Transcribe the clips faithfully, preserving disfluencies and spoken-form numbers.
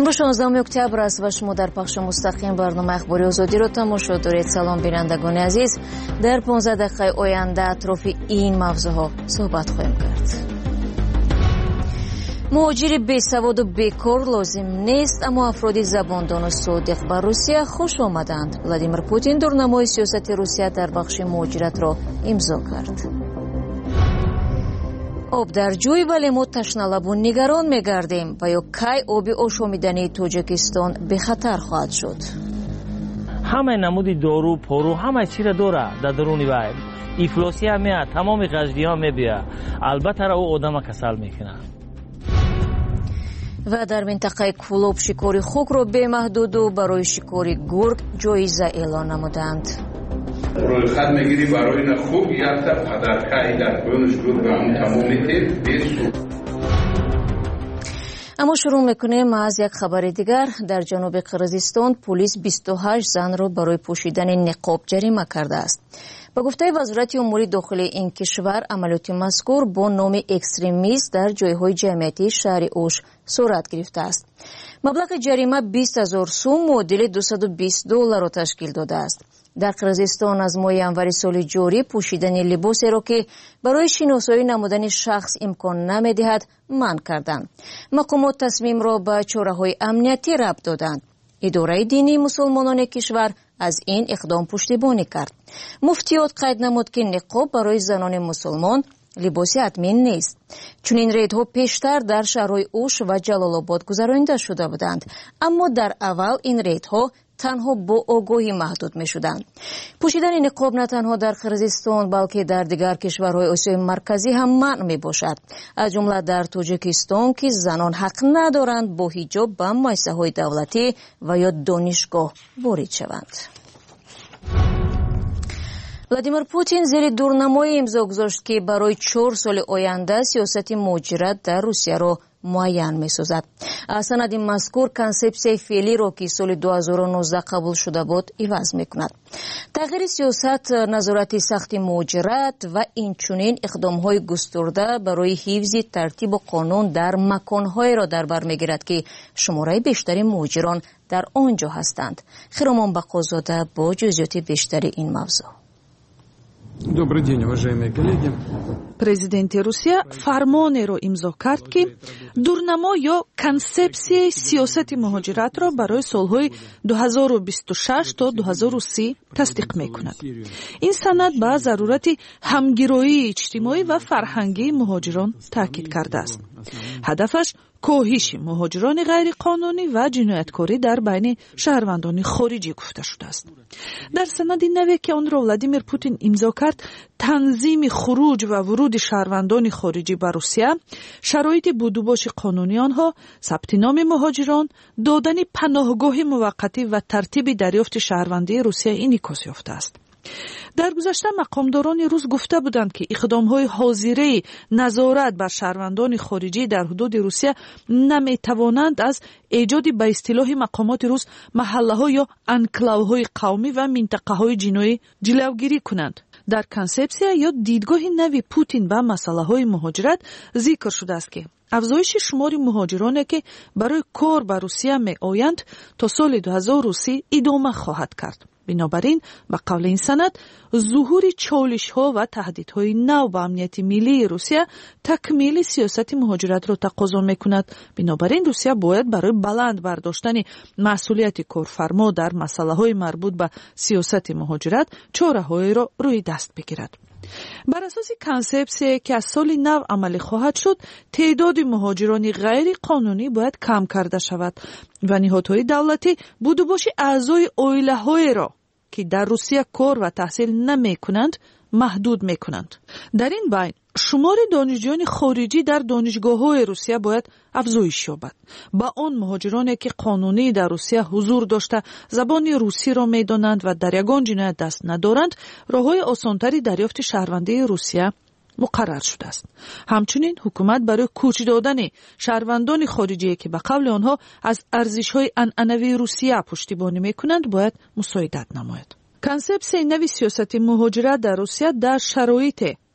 امروز شانزدهم اکتبر است و شما در پخش مستقیم برنامه اخباری آزادی را تماشا دارید. سلام بینندگان عزیز، در پانزده دقیقه آینده اطراف این موضوعها صحبت خواهیم کرد. مهاجر بیسواد و بیکار لازم نیست، اما افراد زباندان و صادق بر روسیه خوش آمدند. ولادیمیر پوتین دورنمای سیاست روسیه در بخش مهاجرت را امضا کرد. آب در جوی، ولی ما تشنه‌لبان نگران می‌گردیم و یا کی آب آشامیدنی تاجیکستان به خطر خواهد شد. همه نمودی دارو پرو همه چی را داره در درونی وای. ایفلاسی هم میاد، تمام غجدی ها میبیه. البته را او آدم کسل میکنه. و در منطقه کولوب شکاری خوک را به محدود و برای شکاری گرگ جایزه اعلان نمودند. روی خط میگیری برای این خوب یک تا پدرکایی در بونش گرگ هم تمامیت بیسو. اما شروع میکنیم از یک خبر دیگر. در جنوب قرقیزستان پلیس بیست و هشت زن را برای پوشیدن نقاب جریمه کرده است. با گفته وزارت امور داخلی این کشور، عملیات مذکور با نام اکستریمیست در جایهای جمعیتی شهر اوش صورت گرفته است. مبلغ جریمه بیست هزار سوم معادل دویست و بیست دلار را تشکیل داده است. در قرقیزستان از ماه ینوری سال جاری پوشیدن لباسی را که برای شناسایی نمودن شخص امکان نمی‌دهد منع کردند. مقامات تصمیم را به چاره‌های امنیتی ربط دادند. اداره دینی مسلمانان کشور از این اقدام پشتیبانی کرد. مفتیات قید نمود که نقاب برای زنان مسلمان لباسی حتمی نیست. چون این ریدها پیشتر در شهرهای اوش و جلال آباد گذرانده شده بودند، اما در اول این ریدها تنها با آگاهی محدود می شدند. پوشیدن نقاب نه تنها در قرقیزستان بلکه در دیگر کشورهای آسیای مرکزی هم منع می باشد. از جمله در تاجیکستان که زنان حق ندارند با حجاب به مؤسسه های دولتی و یا دانشگاه وارد شوند. ولادیمیر پوتین زیر دورنمای امضا گذاشت که برای چهار سال آینده سیاست مهاجرت در روسیه را معین می سازد. سند مذکور کنسپسیای فعلی را که سال دو هزار و نوزده قبول شده بود عوض می کند. تغییر سیاست، نظارت سخت مهاجرت و اینچنین اقدام‌های گسترده برای حفظ ترتیب و قانون در مکان‌های را در بر می‌گیرد که شماره بیشتری مهاجران در آنجا هستند. خرامان بقازاده با جزئیات بیشتری این موضوع. Добрый день, уважаемые коллеги. Президент Русия фармонеро имзо кард ки дурнамо ё концепсияи сиёсати муҳоҷиратро барои солҳои ду ҳазору бисту шаш то ду ҳазору си тасдиқ мекунад. Ин санад ба зарурати ҳамгироии иҷтимоӣ ва фарҳангии муҳоҷирон таъкид кардааст. ҳадафаш коҳиши муҳоҷирони ғайриқонунӣ ва ҷинояткорӣ дар байни шаҳрвандони хориҷӣ гуфта шудааст. дар санади наве ки онро Владимир Путин имзо кард, танзими хуруҷ ва вуруди шаҳрвандони хориҷӣ ба Русия, шароити будубоши қонунии онҳо, сабти номи муҳоҷирон, додани паноҳгоҳи муваққатӣ ва тартиби дарёфти шаҳрвандии Русия инъикос ёфтааст. дар гузашта мақомдорони рус гуфта буданд ки иқдомҳои ҳозираи назорат бар шаҳрвандони хориҷӣ дар ҳудуди Русия наметавонанд аз эҷоди ба истилоҳи мақомоти рус маҳаллаҳо ё анклавҳои қавмӣ ва минтақаҳои ҷиноӣ ҷилавгирӣ кунанд. дар консепсия ё дидгоҳи нави Путин ба масъалаҳои муҳоҷират зикр шудааст ки афзоиши шумори муҳоҷироне ки барои кор ба Русия меоянд то соли ду ҳазору си идома хоҳад кард. бинобар ин ба қавли ин санад, зуҳури чолишҳо ва таҳдидҳои нав ба амнияти миллии Русия такмили сиёсати муҳоҷиратро тақозо мекунад. бинобар ин Русия бояд барои баланд бардоштани масъулияти корфармо дар масъалаҳои марбут ба сиёсати муҳоҷират чораҳоеро рӯи даст бигирад. бар асоси консепсие ки аз соли нав амалӣ хоҳад шуд, теъдоди муҳоҷирони ғайриқонунӣ бояд кам карда шавад ва ниҳодҳои давлатӣ будубоши аъзои оилаҳоеро ки дар Русия кор ва таҳсил намекунанд маҳдуд мекунанд. дар ин байн шумори донишҷӯёни хориҷӣ дар донишгоҳҳои Русия бояд афзоиш ёбад. ба он муҳоҷироне ки қонунӣ дар Русия ҳузур дошта забони русиро медонанд ва дар ягон ҷиноят даст надоранд, роҳҳои осонтари дарёфти шаҳрвандии Русия муқаррар шудааст. ҳамчунин ҳукумат барои кӯч додани шаҳрвандони хориҷие ки ба қавли онҳо аз арзишҳои анъанавии Русия пуштибонӣ мекунанд бояд мусоидат намояд. консепсияи нави сиёсати муҳоҷират дар Русия дар шароите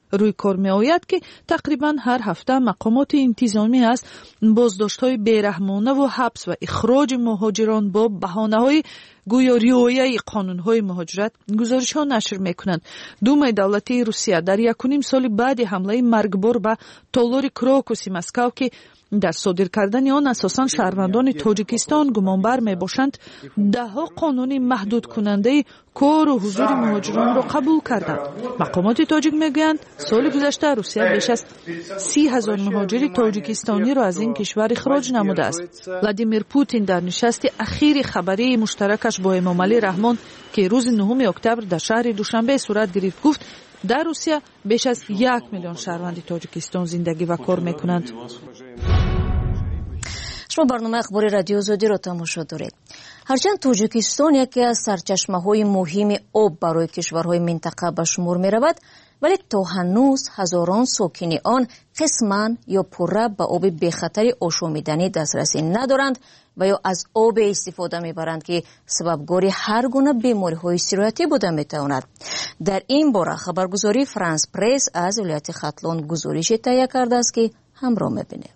روی کار میآید که تقریبا هر هفته مقامات انتظامی از بازداشت‌های بیرحمانه و حبس و اخراج مهاجران با بهانه‌های گویا رعایت قانون‌های مهاجرت گزارش‌ها نشر می‌کنند. دومای دولتی روسیه در یکونیم سال بعد حمله مرگبار به تالار کراکوسی مسکو که در صادر کردن آن اساساً شهروندان تاجیکستان گمانبر میباشند دهها قانون محدود کننده کار و حضور مهاجران را قبول کردند. مقامات تاجیک میگویند سال گذشته روسیه بیش از سی هزار مهاجر تاجیکستانی را از این کشور اخراج نموده است. ولادیمیر پوتین در نشست اخیر خبری مشترکش با امامعلی رحمان که روز نهم اکتبر در شهر دوشنبه صورت گرفت گفت در روسیه بیش از یک میلیون شهروند تاجیکستان زندگی و کار میکنند. شما برنامه اخبار رادیو آزادی را تماشا دارید. هرچند تاجیکستان یکی از سرچشمه‌های مهم آب برای کشورهای منطقه به شمار می‌رود، ولی تا هنوز هزاران ساکن آن قسماً یا پوره به آب بی‌خطر آشامیدنی دسترسی ندارند و یا از آب استفاده می‌برند که سببگار هر گونه بیماری‌های سرایتی بوده می‌تواند. در این باره خبرگزاری فرانس پرس از ولایت ختلان گزارش تهیه کرده است که همراه می‌بینید.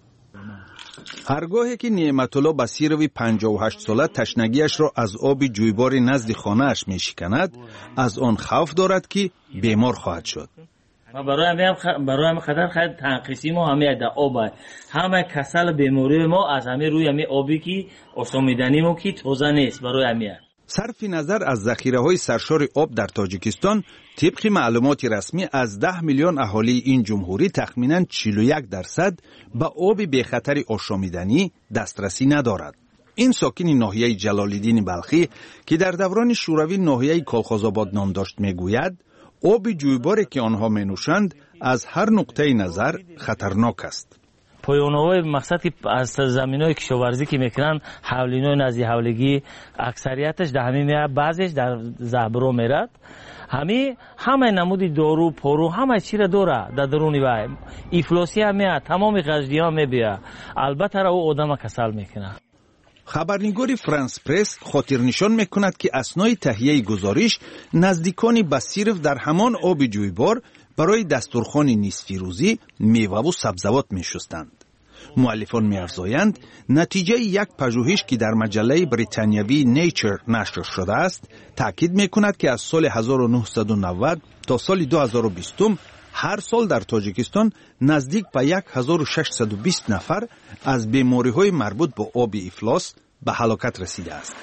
هرگاهی که نعمت الله بصیروی پنجاه و هشت ساله تشنگیش را از آب جویبار نزد خانه‌اش می‌شکند، از آن خوف دارد که بیمار خواهد شد. برای همه خ... برای همه خطر خیلی تنقیسی ما همه در آب هست. همه کسل بیماری ما از همه روی همه آبی که آشامیدنی ما که تازه نیست برای همه. صرف نظر از ذخیره‌های سرشار آب در تاجیکستان، طبق معلومات رسمی از ده میلیون اهالی این جمهوری تخمیناً چهل و یک درصد به آب بی‌خطر آشامیدنی دسترسی ندارد. این ساکن ناحیه جلال‌الدین بلخی که در دوران شوروی ناحیه کالخازآباد نام داشت میگوید آب جویباری که آنها مینوشند از هر نقطه نظر خطرناک است. پایان‌های مقصد که از زمین‌های کشاورزی که میکنن حولینای نزدی حولگی اکثریتش در همین میاد، بعضیش در زهبرو میرد. همه همه نمودی دارو پارو همه چی را داره در درونی وای افلاسی هم میاد، تمام غذایی ها میبیه، البته را او آدم کسل میکنه. خبرنگار فرانس پرس خاطر نشان میکند که اثنای تهیه گزارش نزدیکان بصیرف در همان آب جویبار برای دستورخوان نصفی روزی میوه و سبزوات میشستند. مؤلفان می‌افزایند نتیجه یک پژوهش که در مجله بریتانیایی نیچر نشر شده است تاکید می‌کند که از سال هزار و نهصد و نود تا سال دو هزار و بیست هر سال در تاجیکستان نزدیک به هزار و ششصد و بیست نفر از بیماری‌های مربوط به آب افلاس به هلاکت رسیده است.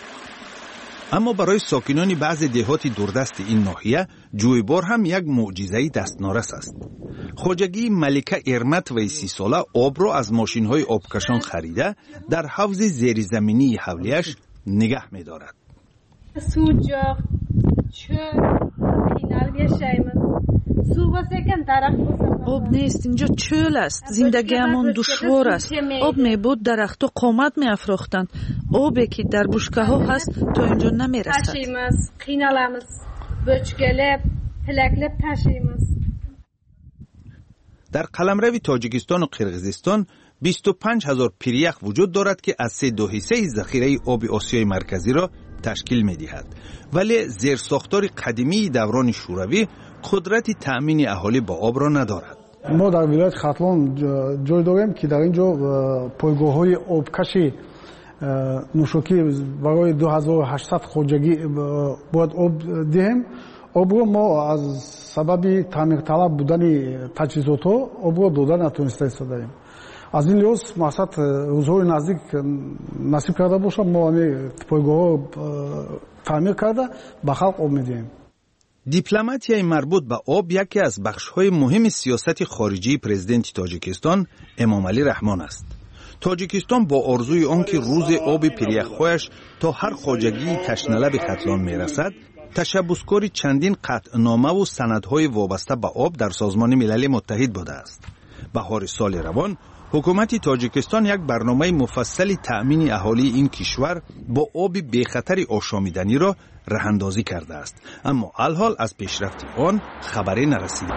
اما برای ساکنان بعض دهات دوردست این ناحیه جویبار هم یک معجزه دستنارس است. خواجگی ملکه ارمت و سی ساله آب را از ماشین‌های آبکشان خریده در حوض زیرزمینی حولیش نگه می‌دارد. سوجاق چه پینال بیشایمز سو واسه کن درخت آب نیست، اینجا چöl است. زندگیمون دشوار است. آب میبود درختو قامت میافروختند. آبی که در بشکه ها هست تا اینجا نمیرسد. تشیمز قینالامز بچگله پلکلب تشیمز. در قلمرو تاجیکستان و قرقیزستان بیست و پنج هزار پیریخ وجود دارد که از سه دو حصه ذخیره آب آسیای مرکزی را تشکیل می‌دهد، ولی زیرساختار قدیمی دوران شوروی قدرت تأمین اهالی با آب را ندارد. ما در ولایت ختلان جای داریم که در اینجا پایگاه‌های آبکشی نوشوکی برای دو هزار و هشتصد خواجگی باید آب دهیم. آب را ما از سبب تعمیر طلب بودن تجهیزات‌ها آب را دادن نتونسته استفاده. از این لحاظ مقصد روزهای نزدیک نصیب کرده باشد ما همین پایگاه‌ها تعمیر کرده به خلق آب میدیم. دیپلماتیای مربوط به آب یکی از بخش‌های مهم سیاست خارجی پرزیدنت تاجیکستان امامعلی رحمان است. تاجیکستان با آرزوی آن که روز آب پیریخ‌هایش تا هر خواجگی تشنه‌لب ختلان میرسد، تشبثکار چندین قطعنامه و سندهای وابسته به آب در سازمان ملل متحد بوده است. بهار سال روان حکومت تاجیکستان یک برنامه مفصل تأمین اهالی این کشور با آب بی‌خطر آشامیدنی را راه‌اندازی کرده است، اما الحال از پیشرفت آن خبری نرسیده.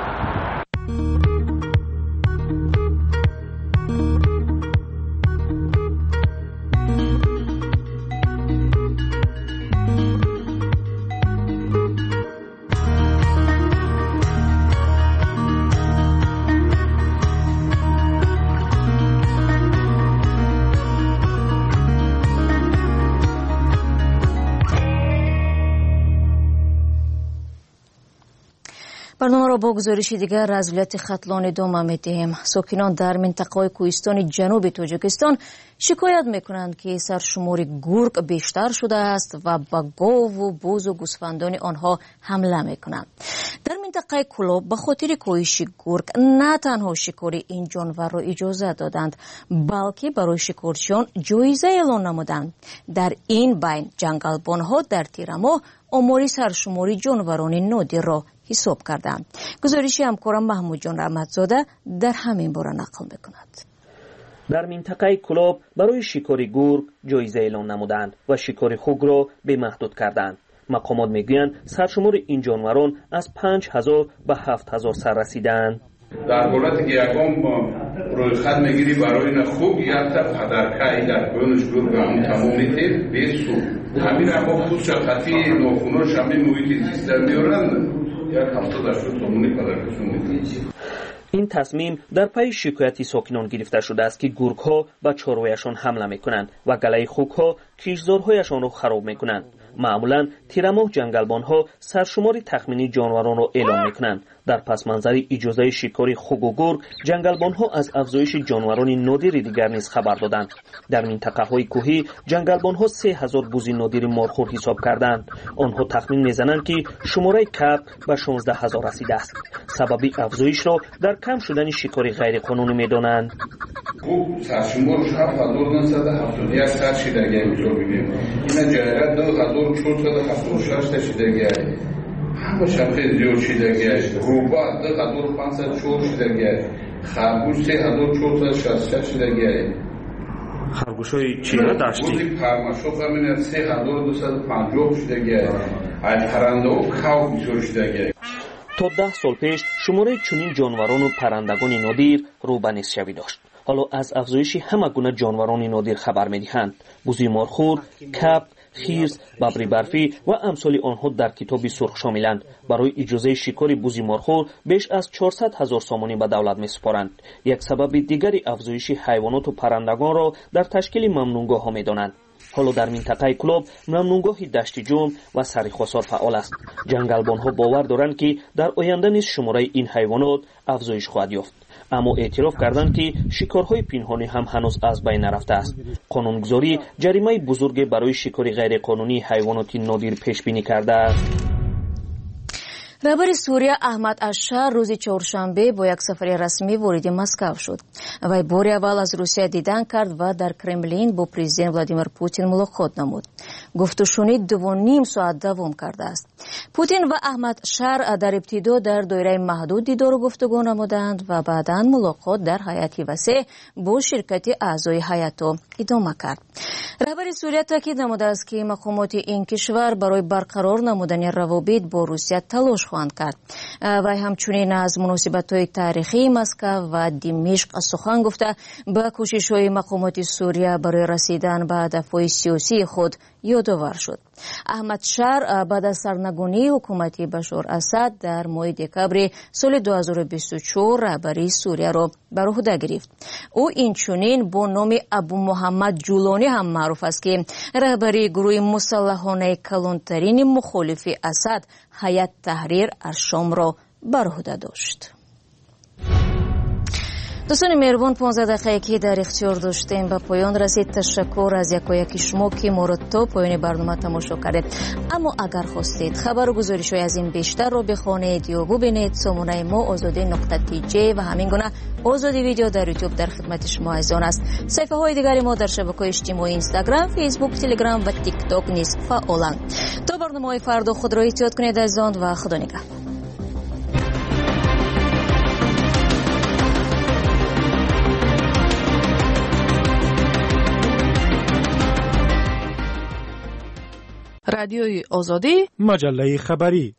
برنامه را با گزارشی دیگر از ولایت ختلان ادامه می‌دهیم. ساکنان در منطقه کوهستان جنوب تاجیکستان شکایت می‌کنند که سرشمار گرگ بیشتر شده است و به گاو و بز و گوسفندان آنها حمله می‌کنند. در منطقه کلوب به خاطر کاهش گرگ نه تنها شکار این جانور را اجازه دادند، بلکه برای شکارچیان جایزه اعلان نمودند. در این بین جنگلبان‌ها در تیر ماه آمار سرشماری جانوران نادر را حساب کردند. گزارشی همکارم محمود جان رحمتزاده در همین باره نقل میکند. در منطقه کلوب برای شکار گرگ جایزه اعلان نمودند و شکار خوک را به محدود کردند. مقامات میگویند سرشمار این جانوران از پنج هزار به هفت هزار سر رسیدند. در حالتی که یکم روی خط میگیری برای این خوک یک تا پدرکه در پایانش گرگ همون تمام میتید بیستو همین اما پوست خطی ناخوناش همین محیط زیست در میارن یک هفته در شد تامونی پدرکشون میتید. این تصمیم در پی شکایتی ساکنان گرفته شده است که گرگ ها به چارویشان حمله میکنند و گله خوک ها کیشزارهایشان را خراب میکنند. معمولا تیرماه جنگلبان ها سرشماری تخمینی جانوران را اعلام میکنند. در پس منظر اجازه شکار خوک و گرگ جنگلبان ها از افزایش جانوران نادر دیگر نیز خبر دادند. در منطقه های کوهی جنگلبان ها سه هزار بز نادر مارخور حساب کردند. آنها تخمین میزنند که شماره کپ به شانزده هزار رسیده است. سبب افزایش را در کم شدن شکار غیر قانونی میدانند. خوب سرشمارش هفت هزار نهصد و هفتاد و یک سر شدگی اینجا بینیم. این جایره دو هزار چهارصد و هفتاد و شش تا شدگی همه شبخیز زیاد شدگی است. روبا دو هزار و پانصد و چهار شدگی است. خرگوش سه هزار چهارصد و شصت و شش شدگی است. خرگوش های چی را داشتی؟ بودی پرمشوق همین سه هزار و دویست و پنجاه شدگی است. از پرنده و کاو بسیار شدگی است. تا ده سال پیش شماره چنین جانوران و پرندگان نادر رو به نصف شوی داشت. حالا از افزایش همه گونه جانوران نادر خبر می‌دهند. بز مارخور، کپ، خیز، ببر برفی و امثال آنها در کتاب سرخ شاملند. برای اجازه شکار بز مارخور بیش از چهارصد هزار سامانی به دولت می‌سپارند. یک سبب دیگری افزایش حیوانات و پرندگان را در تشکیل ممنونگاه‌ها می‌دانند. حالا در منطقه کلوب ممنونگاه دشت جم و سریخواسار فعال است. جنگلبان‌ها باور دارند که در آینده نیز شماره این حیوانات افزایش خواهد یافت. اما اعتراف کردند که شکارهای پنهانی هم هنوز از بین نرفته است. قانونگذاری جریمه بزرگ برای شکار غیر قانونی حیوانات نادر پیش بینی کرده است. رهبر سوریه احمد اشار روز چهارشنبه با یک سفر رسمی وارد مسکو شد. وی بار اول از روسیه دیدن کرد و در کرملین با پرزیدنت ولادیمیر پوتین ملاقات نمود. گفت و شنید دو و نیم ساعت دوام کرده است. پوتین و احمد اشار در ابتدا در دایره محدود دیدار و گفتگو نمودند و بعداً ملاقات در هیئتی وسیع با شرکت اعضای هیئت ادامه کرد. رهبر سوریه تاکید نموده است که مقامات این کشور برای برقرار نمودن روابط با روسیه تلاش خواهند کرد. و همچنین از مناسبت‌های تاریخی مسکو و دمشق سخن گفته به کوشش‌های مقامات سوریه برای رسیدن به هدف‌های سیاسی خود یادآور شد. احمد شار بعد از سرنگونی حکومت بشار اسد در ماه دکامبر سال دو هزار و بیست و چهار رهبری سوریه را بر عهده گرفت. او اینچنین با نام ابو محمد جولانی هم معروف است که رهبری گروه مسلحانه کلانترین مخالف اسد هیئت تحریر از شام را بر عهده داشت. دوستان مهربان، پانزده دقیقه که در اختیار داشتیم به پایان رسید. تشکر از یکایک شما که ما را تا پایان برنامه تماشا کردید. اما اگر خواستید خبر و گزارش‌های از این بیشتر را بخوانید یا ببینید، سامانه ما آزادی نقطه تی جی و همین گونه آزادی ویدیو در یوتیوب در خدمت شما عزیزان است. صفحه های دیگری ما در شبکه‌های اجتماعی اینستاگرام، فیسبوک، تلگرام و تیک تاک نیز فعالند. تا برنامه‌های فردا خود را احتیاط کنید عزیزان و خدا نگهدار. رادیوی آزادی، مجله خبری.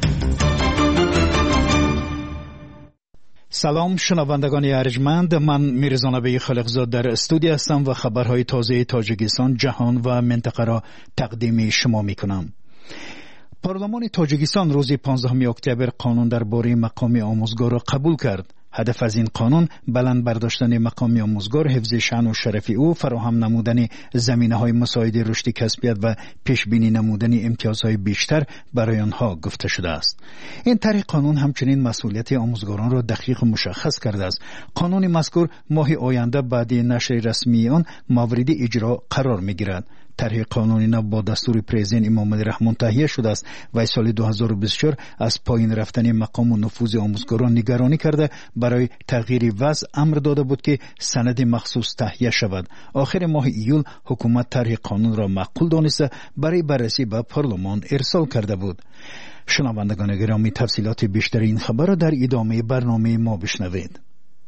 سلام شنوندگان ارجمند، من میرزا نبی خالقزاد در استودیو هستم و خبرهای تازه تاجیکستان، جهان و منطقه را تقدیم شما میکنم. پارلمان تاجیکستان روز پانزدهم اکتبر قانون درباره مقام آموزگار را قبول کرد. هدف از این قانون بلند برداشتن مقام آموزگار، حفظ شأن و شرف او، فراهم نمودن زمینه‌های مساعد رشد کسبیت و پیش بینی نمودن امتیازهای بیشتر برای آنها گفته شده است. این طرح قانون همچنین مسئولیت آموزگاران را دقیق و مشخص کرده است. قانون مذکور ماه آینده بعد نشر رسمی آن مورد اجرا قرار می‌گیرد. طرح قانونی نو با دستور پرزیدنت امام علی رحمون تهیه شده است و سال دو هزار و بیست و چهار از پایین رفتن مقام و نفوذ آموزگاران نگرانی کرده برای تغییر وضع امر داده بود که سند مخصوص تهیه شود. آخر ماه ایول حکومت طرح قانون را معقول دانسته برای بررسی به پارلمان ارسال کرده بود. شنوندگان گرامی، تفصیلات بیشتر این خبر را در ادامه برنامه ما بشنوید.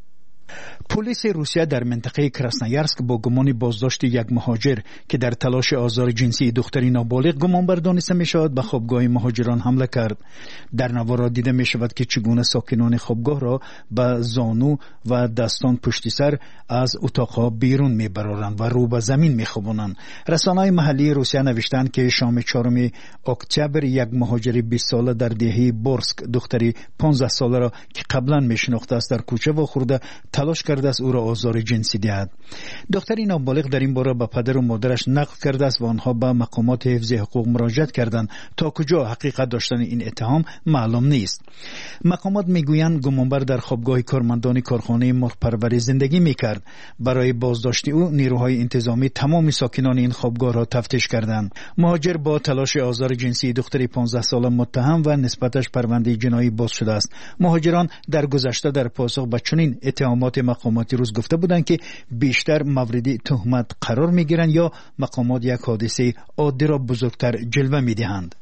پلیس روسیه در منطقه کراسنویارسک با گمان بازداشت یک مهاجر که در تلاش آزار جنسی دختری نابالغ گمان بر دانسته می شود به خوابگاه مهاجران حمله کرد. در نوارا دیده می شود که چگونه ساکنان خوابگاه را به زانو و دستان پشت سر از اتاقها بیرون می برارند و رو به زمین می خوابانند. رسانه‌های محلی روسیه نوشتند که شام چهارم اکتبر یک مهاجر بیست ساله در دهه بورسک دختری پانزده ساله را که قبلا می شناخته است در کوچه واخورده تلاش کرده است او را آزار جنسی دهد. دختری نابالغ در این باره به پدر و مادرش نقل کرده است و آنها به مقامات حفظ حقوق مراجعت کردند. تا کجا حقیقت داشتن این اتهام معلوم نیست. مقامات میگویند گمانبر در خوابگاه کارمندان کارخانه مرغ پروری زندگی میکرد. برای بازداشت او نیروهای انتظامی تمام ساکنان این خوابگاه را تفتیش کردند. مهاجر با تلاش آزار جنسی دختری پانزده ساله متهم و نسبتش پرونده جنایی باز شده است. مهاجران در گذشته در پاسخ به چنین اتهامات مقامات روس گفته بودند که بیشتر مورد تهمت قرار میگیرند یا مقامات یک حادثه عادی را بزرگتر جلوه میدهند.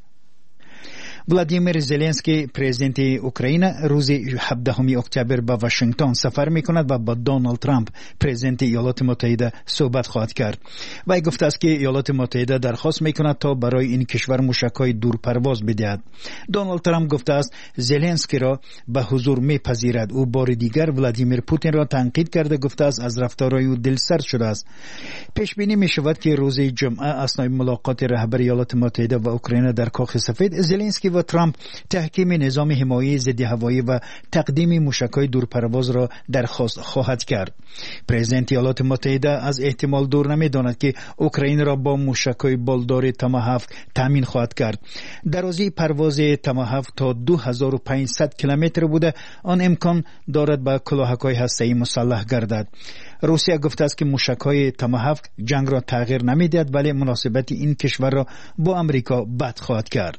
ولادیمیر زلنسکی پرزیدنت اوکراین روز هفدهم اکتبر به واشنگتن سفر میکند و با دونالد ترامپ پرزیدنت ایالات متحده صحبت خواهد کرد. وی گفته است که ایالات متحده درخواست میکند تا برای این کشور موشک‌های دورپرواز بدهد. دونالد ترامپ گفته است زلنسکی را به حضور میپذیرد. او بار دیگر ولادیمیر پوتین را تنقید کرده گفته است از رفتارهای او دلسرد شده است. پیش بینی میشود که روز جمعه اثنای ملاقات رهبر ایالات متحده و اوکراین در کاخ سفید زلنسکی و ترامپ تحکیم نظام حمایت ضد هوایی و تقدیم موشک‌های دورپرواز را درخواست خواهد کرد. پرزیدنت ایالات متحده از احتمال دور نمی‌داند که اوکراین را با موشک‌های بالدار تاماهاوک تامین خواهد کرد. درازی پرواز تاماهاوک تا دو هزار و پانصد کیلومتر بوده. آن امکان دارد با کلاهک‌های هسته‌ای مسلح گردد. روسیه گفته است که موشک‌های تاماهاوک جنگ را تغییر نمی‌دهد ولی مناسبت این کشور را با امریکا بد خواهد کرد.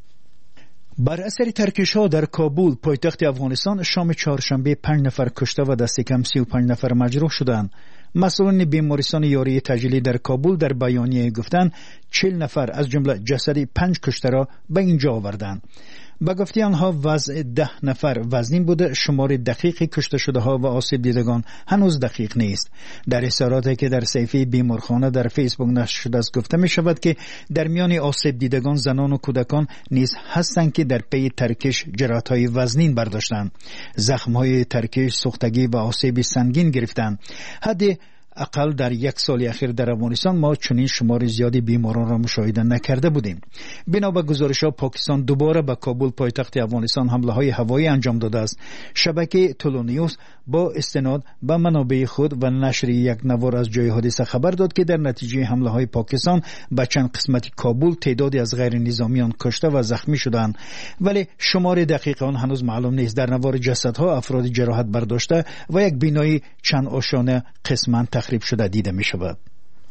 بر اثر ترکش‌ها در کابل پایتخت افغانستان شام چهارشنبه پنج نفر کشته و دست کم سی و پنج نفر مجروح شدند. مسئولان بیمارستان یاری تجلی در کابل در بیانیه گفتند چهل نفر از جمله جسد پنج کشته را به اینجا آوردند. با گفته آنها وضع ده نفر وزنین بوده. شمار دقیق کشته شده ها و آسیب دیدگان هنوز دقیق نیست. در اظهاراتی که در صفحه بیمارخانه در فیسبوک نشر شده است گفته می شود که در میان آسیب دیدگان زنان و کودکان نیز هستند که در پی ترکش جراحت های وزنین برداشتند. زخم های ترکش، سوختگی و آسیب سنگین گرفتند. حد اقل در یک سال اخیر در افغانستان ما چنین شمار زیادی بیماران را مشاهده نکرده بودیم. بنا به گزارش‌ها پاکستان دوباره به کابل پایتخت افغانستان حمله‌های هوایی انجام داده است. شبکه تولونیوس با استناد به منابع خود و نشر یک نوار از جای حادثه خبر داد که در نتیجه حمله‌های پاکستان به چند قسمت کابل تعدادی از غیر نظامیان کشته و زخمی شدند، ولی شمار دقیق آن هنوز معلوم نیست. در نوار جسدها افراد جراحت برداشته و یک بینای چند آشانه قسماً تخریب شده دیده می شود.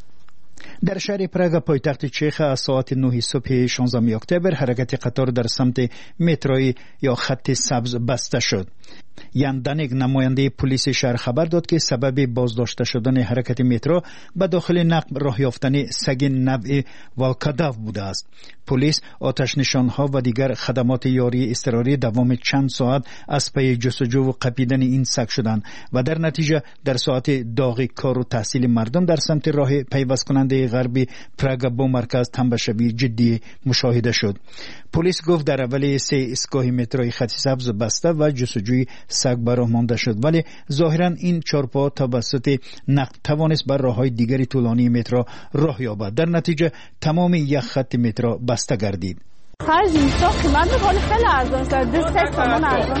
در شهر پراگ پایتخت چخ از ساعت نه صبح شانزدهم اکتبر حرکت قطار در سمت متروی یا خط سبز بسته شد. یان دانگ نماینده پلیس شهر خبر داد که سبب بازداشته شدن حرکت مترو به داخل نقب راه یافتن سگ نوع والکاداو بوده است. پلیس آتش نشانها و دیگر خدمات یاری اضطراری دوام چند ساعت از پی جستجو و قپیدن این سگ شدند و در نتیجه در ساعت داغ کار و تحصیل مردم در سمت راه پیوست کننده غربی پراگ با مرکز تنبشوی جدی مشاهده شد. پلیس گفت در اول سه ایستگاه متروی خط سبز بسته و جستجوی سگ براه مانده شد، ولی ظاهرا این چارپا توسط نقب توانست بر راههای دیگری طولانی مترو راه یابد. در نتیجه تمام یک خط مترو بسته گردید. خرج اینستا قیمت میکنه خیلی ارزان شد. دو سه تومن ارزان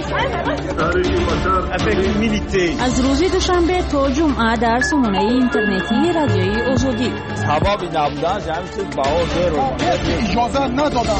شد. از روز دوشنبه تا جمعه در سامانه اینترنتی رادیوی آزادی. سبب نبودن جمعی چیز باور رو اجازه ندادن.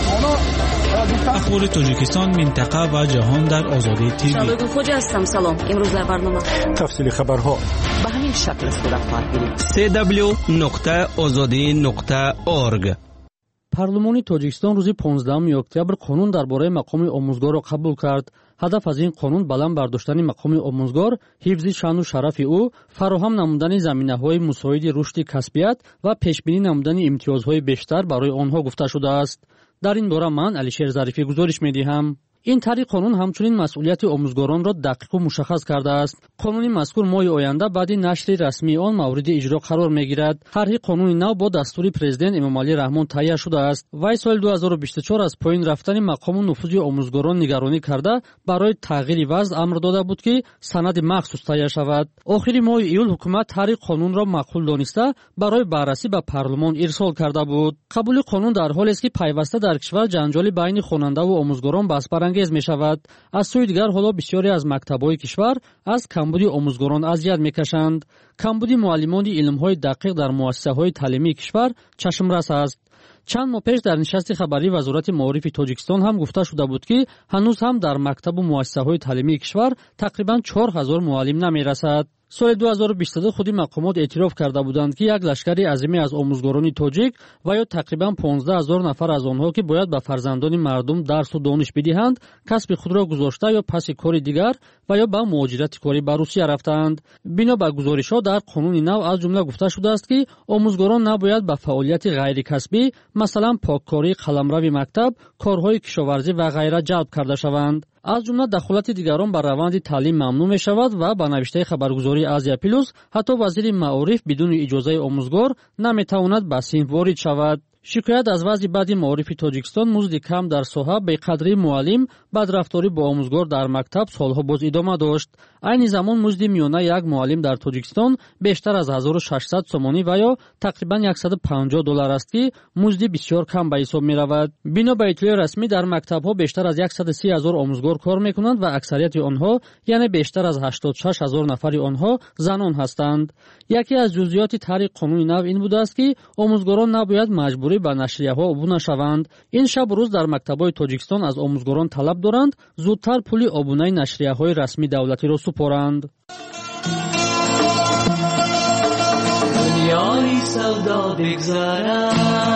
اخبار تاجیکستان، منطقه و جهان در آزادی تیوی. شبکه خوج هستم. سلام. امروز در برنامه تفصیل خبرها به همین شکل صورت خواهد گرفت. سه دبلیو نقطه آزادی نقطه اورگ. پارلمانی تاجیکستان روز پانزدهم اکتبر قانون درباره مقام آموزگار را قبول کرد. هدف از این قانون بلند برداشتن مقام آموزگار، حفظ شأن و شرف او، فراهم نمودن زمینه‌های مساعد رشد کسبیت و پیشبینی نمودن امتیازهای بیشتر برای آنها گفته شده است. در این باره من علیشیر ظریفی گزارش می‌دهم. این طریق قانون همچنین مسئولیت آموزگاران را دقیق و مشخص کرده است. قانون مذکور ماه آینده بعد نشر رسمی آن مورد اجرا قرار میگیرد. طرح قانون نو با دستور پرزیدنت امامعلی رحمان تهیه شده است. وی سال دو هزار و بیست و چهار از پایین رفتن مقام و نفوذ آموزگاران نگرانی کرده برای تغییر وضع امر داده بود که سند مخصوص تهیه شود. آخر ماه ایول حکومت طرح قانون را معقول دانسته برای بررسی به پارلمان ارسال کرده بود. قبول قانون در حالی است که پیوسته در کشور جنجال بین خواننده و آموزگاران بحث برانگیز می شود. از سوی دیگر حالا بسیاری از مکتب‌های کشور از کمبود آموزگاران اذیت می‌کشند. کمبود معلمان علم‌های دقیق در مؤسسه‌های تعلیمی کشور چشمرس است. چند ماه پیش در نشست خبری وزارت معارف تاجیکستان هم گفته شده بود که هنوز هم در مکتب و مؤسسه‌های تعلیمی کشور تقریباً چهار هزار معلم نمی‌رسد. سال دو هزار و بیست و دو خودی مقامات اعتراف کرده بودند که یک لشکری عظیمی از آموزگاران تاجیک و یا تقریباً پانزده هزار نفر از آنها که باید به فرزندان مردم درس و دانش بدهند، کسب خود را گذاشته یا پس کار دیگر و یا به مهاجرت کاری به روسیه رفتند. بنا به گزارش‌ها در قانون نو از جمله گفته شده است که آموزگاران نباید به فعالیت غیر کسبی مثلا پاککاری، قلمرو مکتب، کارهای کشاورزی و غیره جلب کرده شوند. از جمله دخالت دیگران بر روند تعلیم ممنوع می شود و به نوشته خبرگزاری آزیا پلوس حتی وزیر معارف بدون اجازه آموزگار نمی تواند به صنف وارد شود. شکایت از وضع بد معارف تاجیکستان، مزد کم در ساحه، بی‌قدری معلم، بدرفتاری با آموزگار در مکتب سالها باز ادامه داشت. این زمان مزد میانه یک معلم در تاجیکستان بیشتر از هزار و ششصد سومانی و یا تقریبا صد و پنجاه دلار است که مزد بسیار کم به حساب می رود. بنا به اطلاع رسمی در مکتب ها بیشتر از صد و سی هزار آموزگار کار می کنند و اکثریت آنها یعنی بیشتر از هشتاد و شش هزار نفر آنها زنان هستند. یکی از جزئیات طرح قانون نو این بوده است که آموزگاران نباید مجبوری به نشریه‌ها عبور شوند. این شب روز در مکتب‌های تاجیکستان از آموزگاران طلب دارند زودتر پول عبور نشریه‌های رسمی دولتی را سپارند. دنیای سودا بگذرد،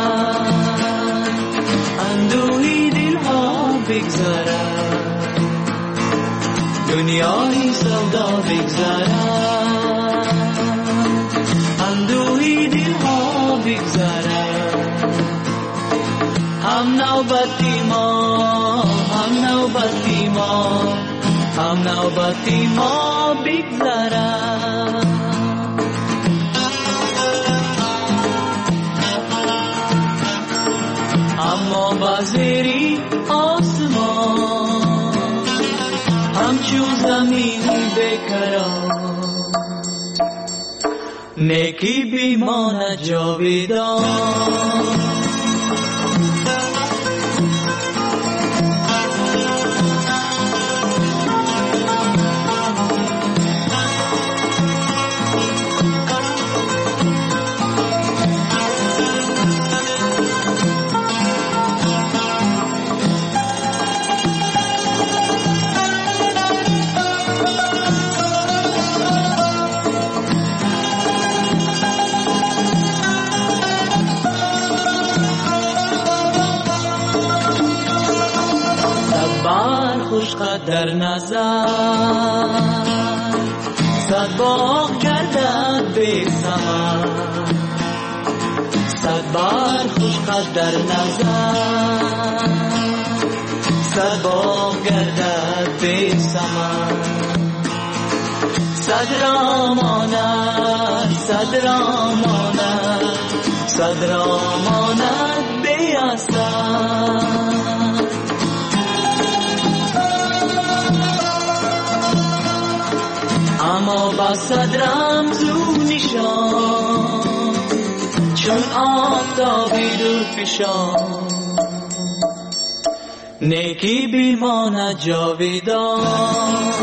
اندوهی دلها بگذرد. دنیای سودا بگذرد، اندوهی دلها بگذرد. هم نوبتی ما، هم نوبتی ما، هم نوبتی ما بگذرد. اما بازیری آسمان همچون زمینی بکران، نیکی بیماند جاویدان. در نظر صد باغ گردد بی ثمر، صد بار خوش قد در نظر صد باغ گردد بی ثمر. صد را ماند، صد را ماند، صد را ماند بی اثر. اما با صد رمزو نشان چون آفتابی دور فشان، نیکی بیماند جاویدان.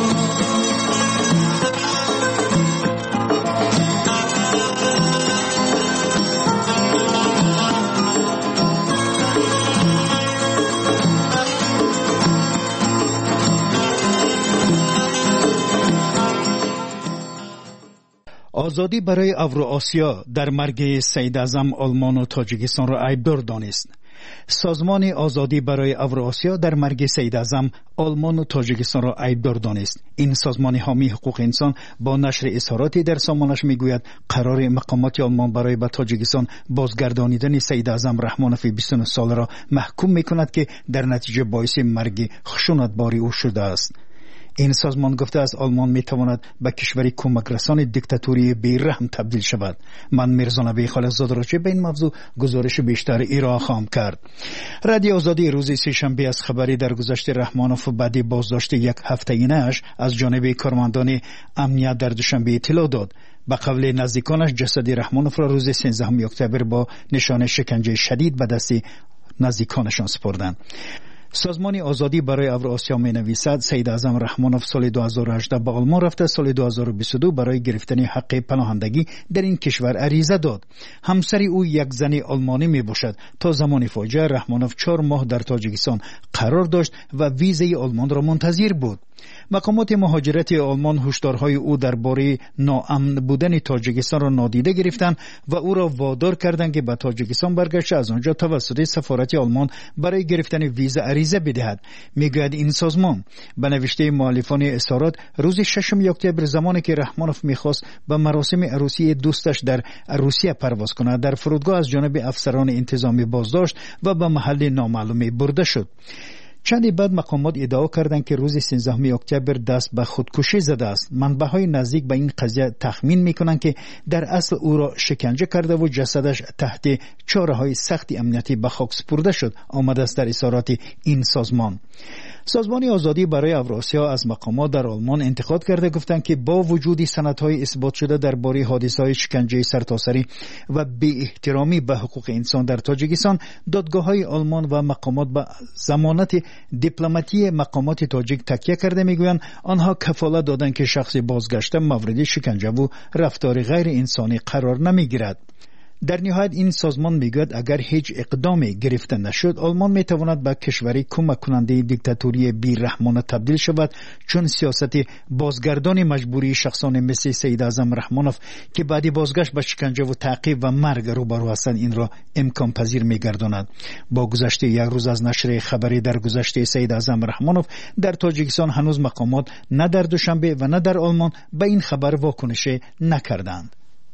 آزادی برای اوراسیا در مرگ سید اعظم آلمان و تاجیکستان را عیبدار دانست. سازمان آزادی برای اوراسیا در مرگ سید اعظم آلمان و تاجیکستان را عیبدار دانست. این سازمان حامی حقوق انسان با نشر اظهاراتی در سامانش میگوید قرار مقامات آلمان برای به تاجیکستان بازگردانیدن سید اعظم رحمانوف بیست و نه ساله را محکوم میکند که در نتیجه باعث مرگ خشونتباری او شده است. این سازمان گفته است آلمان میتواند به کشوری کمک رسان دیکتاتوری بی‌رحم تبدیل شود. من میرزا نبی خالقزاده را چه به این موضوع گزارش بیشتر ارائه خواهم کرد. رادیو آزادی روز سه‌شنبه از خبری درگذشت رحمانوف بعد بازداشت یک هفتگینه‌اش از جانب کارمندان امنیت در دوشنبه اطلاع داد. به قول نزدیکانش جسد رحمانوف را روز سیزدهم اکتبر با نشانه شکنجه شدید به دست نزدیکانشان سپردند. سازمان آزادی برای اوراسیا می نویسد سید اعظم رحمانوف سال دو هزار و هجده به آلمان رفته. سال دو هزار و بیست و دو برای گرفتن حق پناهندگی در این کشور عریضه داد. همسر او یک زن آلمانی می باشد. تا زمان فاجعه رحمانوف چهار ماه در تاجیکستان قرار داشت و ویزای آلمان را منتظر بود. مقامات مهاجرت آلمان هشدارهای او درباره ناامن بودن تاجیکستان را نادیده گرفتند و او را وادار کردند که به تاجیکستان برگشته از آنجا توسط سفارت آلمان برای گرفتن ویزا عریضه بدهد. میگوید این سازمان به نوشته مؤلفان اظهارات روز ششم اکتبر زمانی که رحمانوف میخواست به مراسم عروسی دوستش در روسیه پرواز کند در فرودگاه از جانب افسران انتظامی بازداشت و به محل نامعلومی برده شد. چندی بعد مقامات ادعا کردند که روز سیزدهم اکتبر دست به خودکشی زده است. منبع‌های نزدیک به این قضیه تخمین میکنند که در اصل او را شکنجه کرده و جسدش تحت چاره‌های سخت امنیتی به خاک سپرده شد. آمده است در اظهارات این سازمان. سازمان آزادی برای اوراسیا از مقامات در آلمان انتقاد کرده گفتند که با وجود سندهای اثبات شده درباره حادثه‌های شکنجه سرتاسری و بی احترامی به حقوق انسان در تاجیکستان، دادگاه‌های آلمان و مقامات به ضمانت دیپلماتی مقامات تاجیک تکیه کرده میگویند آنها کفالت دادند که شخص بازگشته مورد شکنجه و رفتار غیر انسانی قرار نمیگیرد. در نهایت این سازمان میگوید اگر هیچ اقدامی گرفته نشد آلمان میتواند به کشوری کمک کننده دیکتاتوری بی‌رحمانه تبدیل شود، چون سیاست بازگردانی مجبوری شخصان مثل سید اعظم رحمانوف که بعد بازگشت به شکنجه و تعقیب و مرگ روبرو هستند این را امکان پذیر میگرداند. با گذشت یک روز از نشر خبری در گذشت سید اعظم رحمانوف در تاجیکستان هنوز مقامات نه در دوشنبه و نه در آلمان به این خبر واکنش نکردند.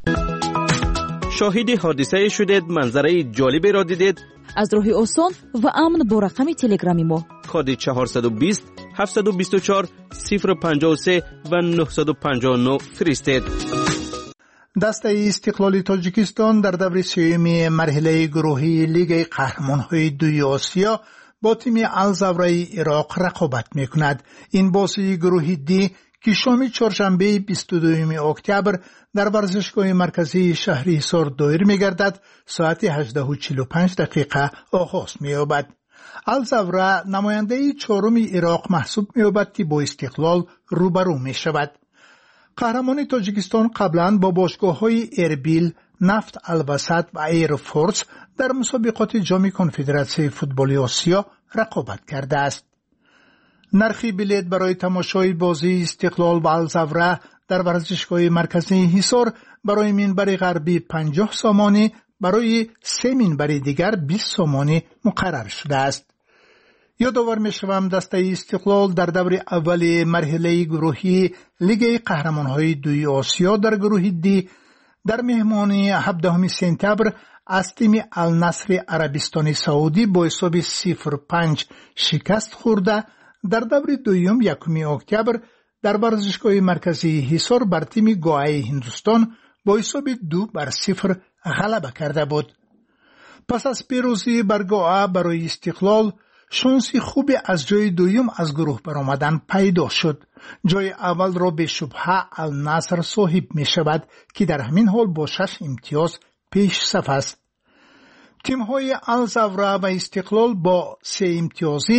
شاهد حادثه شدید، منظره جالبی را دیدید؟ از راه آسان و امن با رقم تلگرامی ما کد چهارصد و بیست هفتصد و بیست و چهار صفر پنجاه و سه و نهصد و پنجاه و نه فرستید. دسته استقلال تاجیکستان در دور سوم مرحله گروهی لیگ قهرمان‌های دوی آسیا با تیم الزاورای عراق رقابت می‌کند. این بازی گروهی دی که شام چهارشنبه بیست و دوم اکتبر در ورزشگاه مرکزی شهریار دایر می‌گردد، ساعت هجده و چهل و پنج دقیقه آغاز می‌یابد. الزاورا نماینده چهارم عراق محسوب می‌یابد که با استقلال روبرو می‌شود. قهرمان تاجیکستان قبلا با باشگاه‌های اربیل، نفت الوسط و ایر فورس در مسابقات جام کنفدراسیون فوتبال آسیا رقابت کرده است. نرخ بلیط برای تماشای بازی استقلال و الزاورا در ورزشگاه مرکزی حصار برای منبر غربی پنجاه سامانی، برای سه منبر دیگر بیست سامانی مقرر شده است. یادآور می‌شوم دسته استقلال در دور اول مرحله گروهی لیگ قهرمان‌های دوی آسیا در گروه دی در مهمانی هفدهم سپتامبر از تیم النصر عربستان سعودی با حساب صفر پنج شکست خورده، در دور دوم یکم اکتبر در ورزشگاه مرکزی حصار بر تیم گوهه هندوستان با حساب دو بر صفر غلبه کرده بود. پس از پیروزی بر گوهه برای استقلال شانسی خوبی از جای دوم از گروه برآمدن پیدا شد. جای اول را به شبهه النصر صاحب می شود که در همین حال با شش امتیاز پیش صف است. تیم های الزاورا و استقلال با سه امتیازی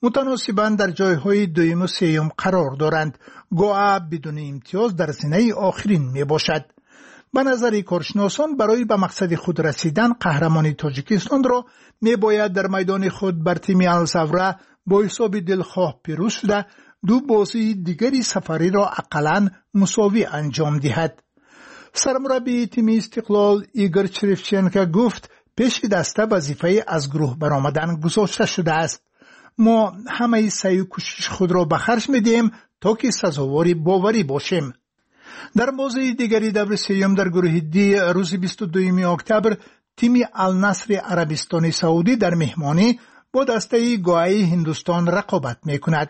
متناسباً در جایهای دویم و سوم قرار دارند. گویا بدون امتیاز در زینه آخرین می باشد. به نظر کارشناسان برای به مقصد خود رسیدن قهرمانی تاجیکستان را می باید در میدان خود بر تیم الزاوره با حساب دلخواه پیروز شده دو بازی دیگری سفری را اقلاً مساوی انجام دهد. سرمربی تیم استقلال ایگور چریفچنکو گفت پیش دسته وظیفه از گروه برآمدن گذاشته شده است. ما همه سعی و کوشش خود را به خرج می‌دهیم تا که سزاوار باوری باشیم. در بازی دیگری دور سوم در گروه دی روز بیست و دوم اکتبر تیم النصر عربستان سعودی در مهمانی با دسته گوهی هندوستان رقابت می‌کند.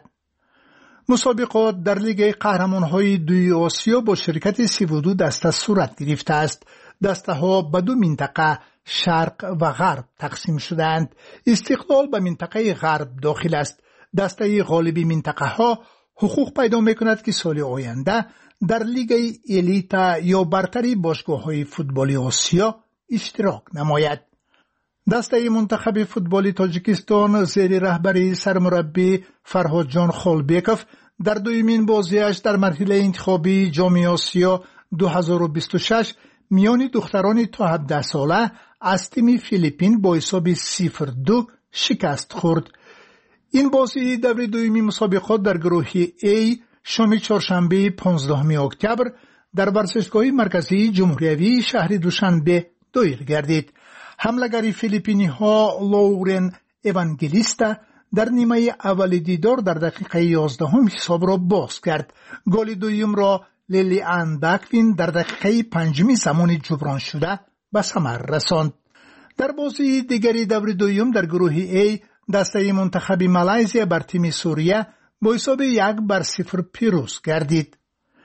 مسابقات در لیگ قهرمان‌های دوی آسیا با شرکت سی و دو دسته صورت گرفته است. دسته ها به دو منطقه شرق و غرب تقسیم شدند. استقلال به منطقه غرب داخل است. دسته غالبی منطقه ها حقوق پیدا می‌کند که سال آینده در لیگ الیتا یا برتری باشگاه‌های فوتبالی آسیا اشتراک نماید. دسته منتخب فوتبالی تاجیکستان زیر رهبری سرمربی فرهاد جان خالبیکوف در دومین بازیش در مرحله انتخابی جام آسیا دو هزار و بیست و شش میان دختران تا هفده ساله از تیم فیلیپین با حساب صفر دو شکست خورد. این بازی دور دومی مسابقات در گروه A شام چهارشنبه پانزدهم اکتبر در ورزشگاه مرکزی جمهوری شهر دوشنبه دایر گردید. حمله‌گر فیلیپینی ها لورن اوانگلیستا در نیمه اول دیدار در دقیقه یازدهم حساب را باز کرد. گل دوم را لیلی آن باکوین در دقیقه پنجمی زمان جبران شده به ثمر رساند. در بازی دیگری دور دوم در گروه A دسته منتخب مالایزیا بر تیم سوریه با حساب یک بر صفر پیروز گردید.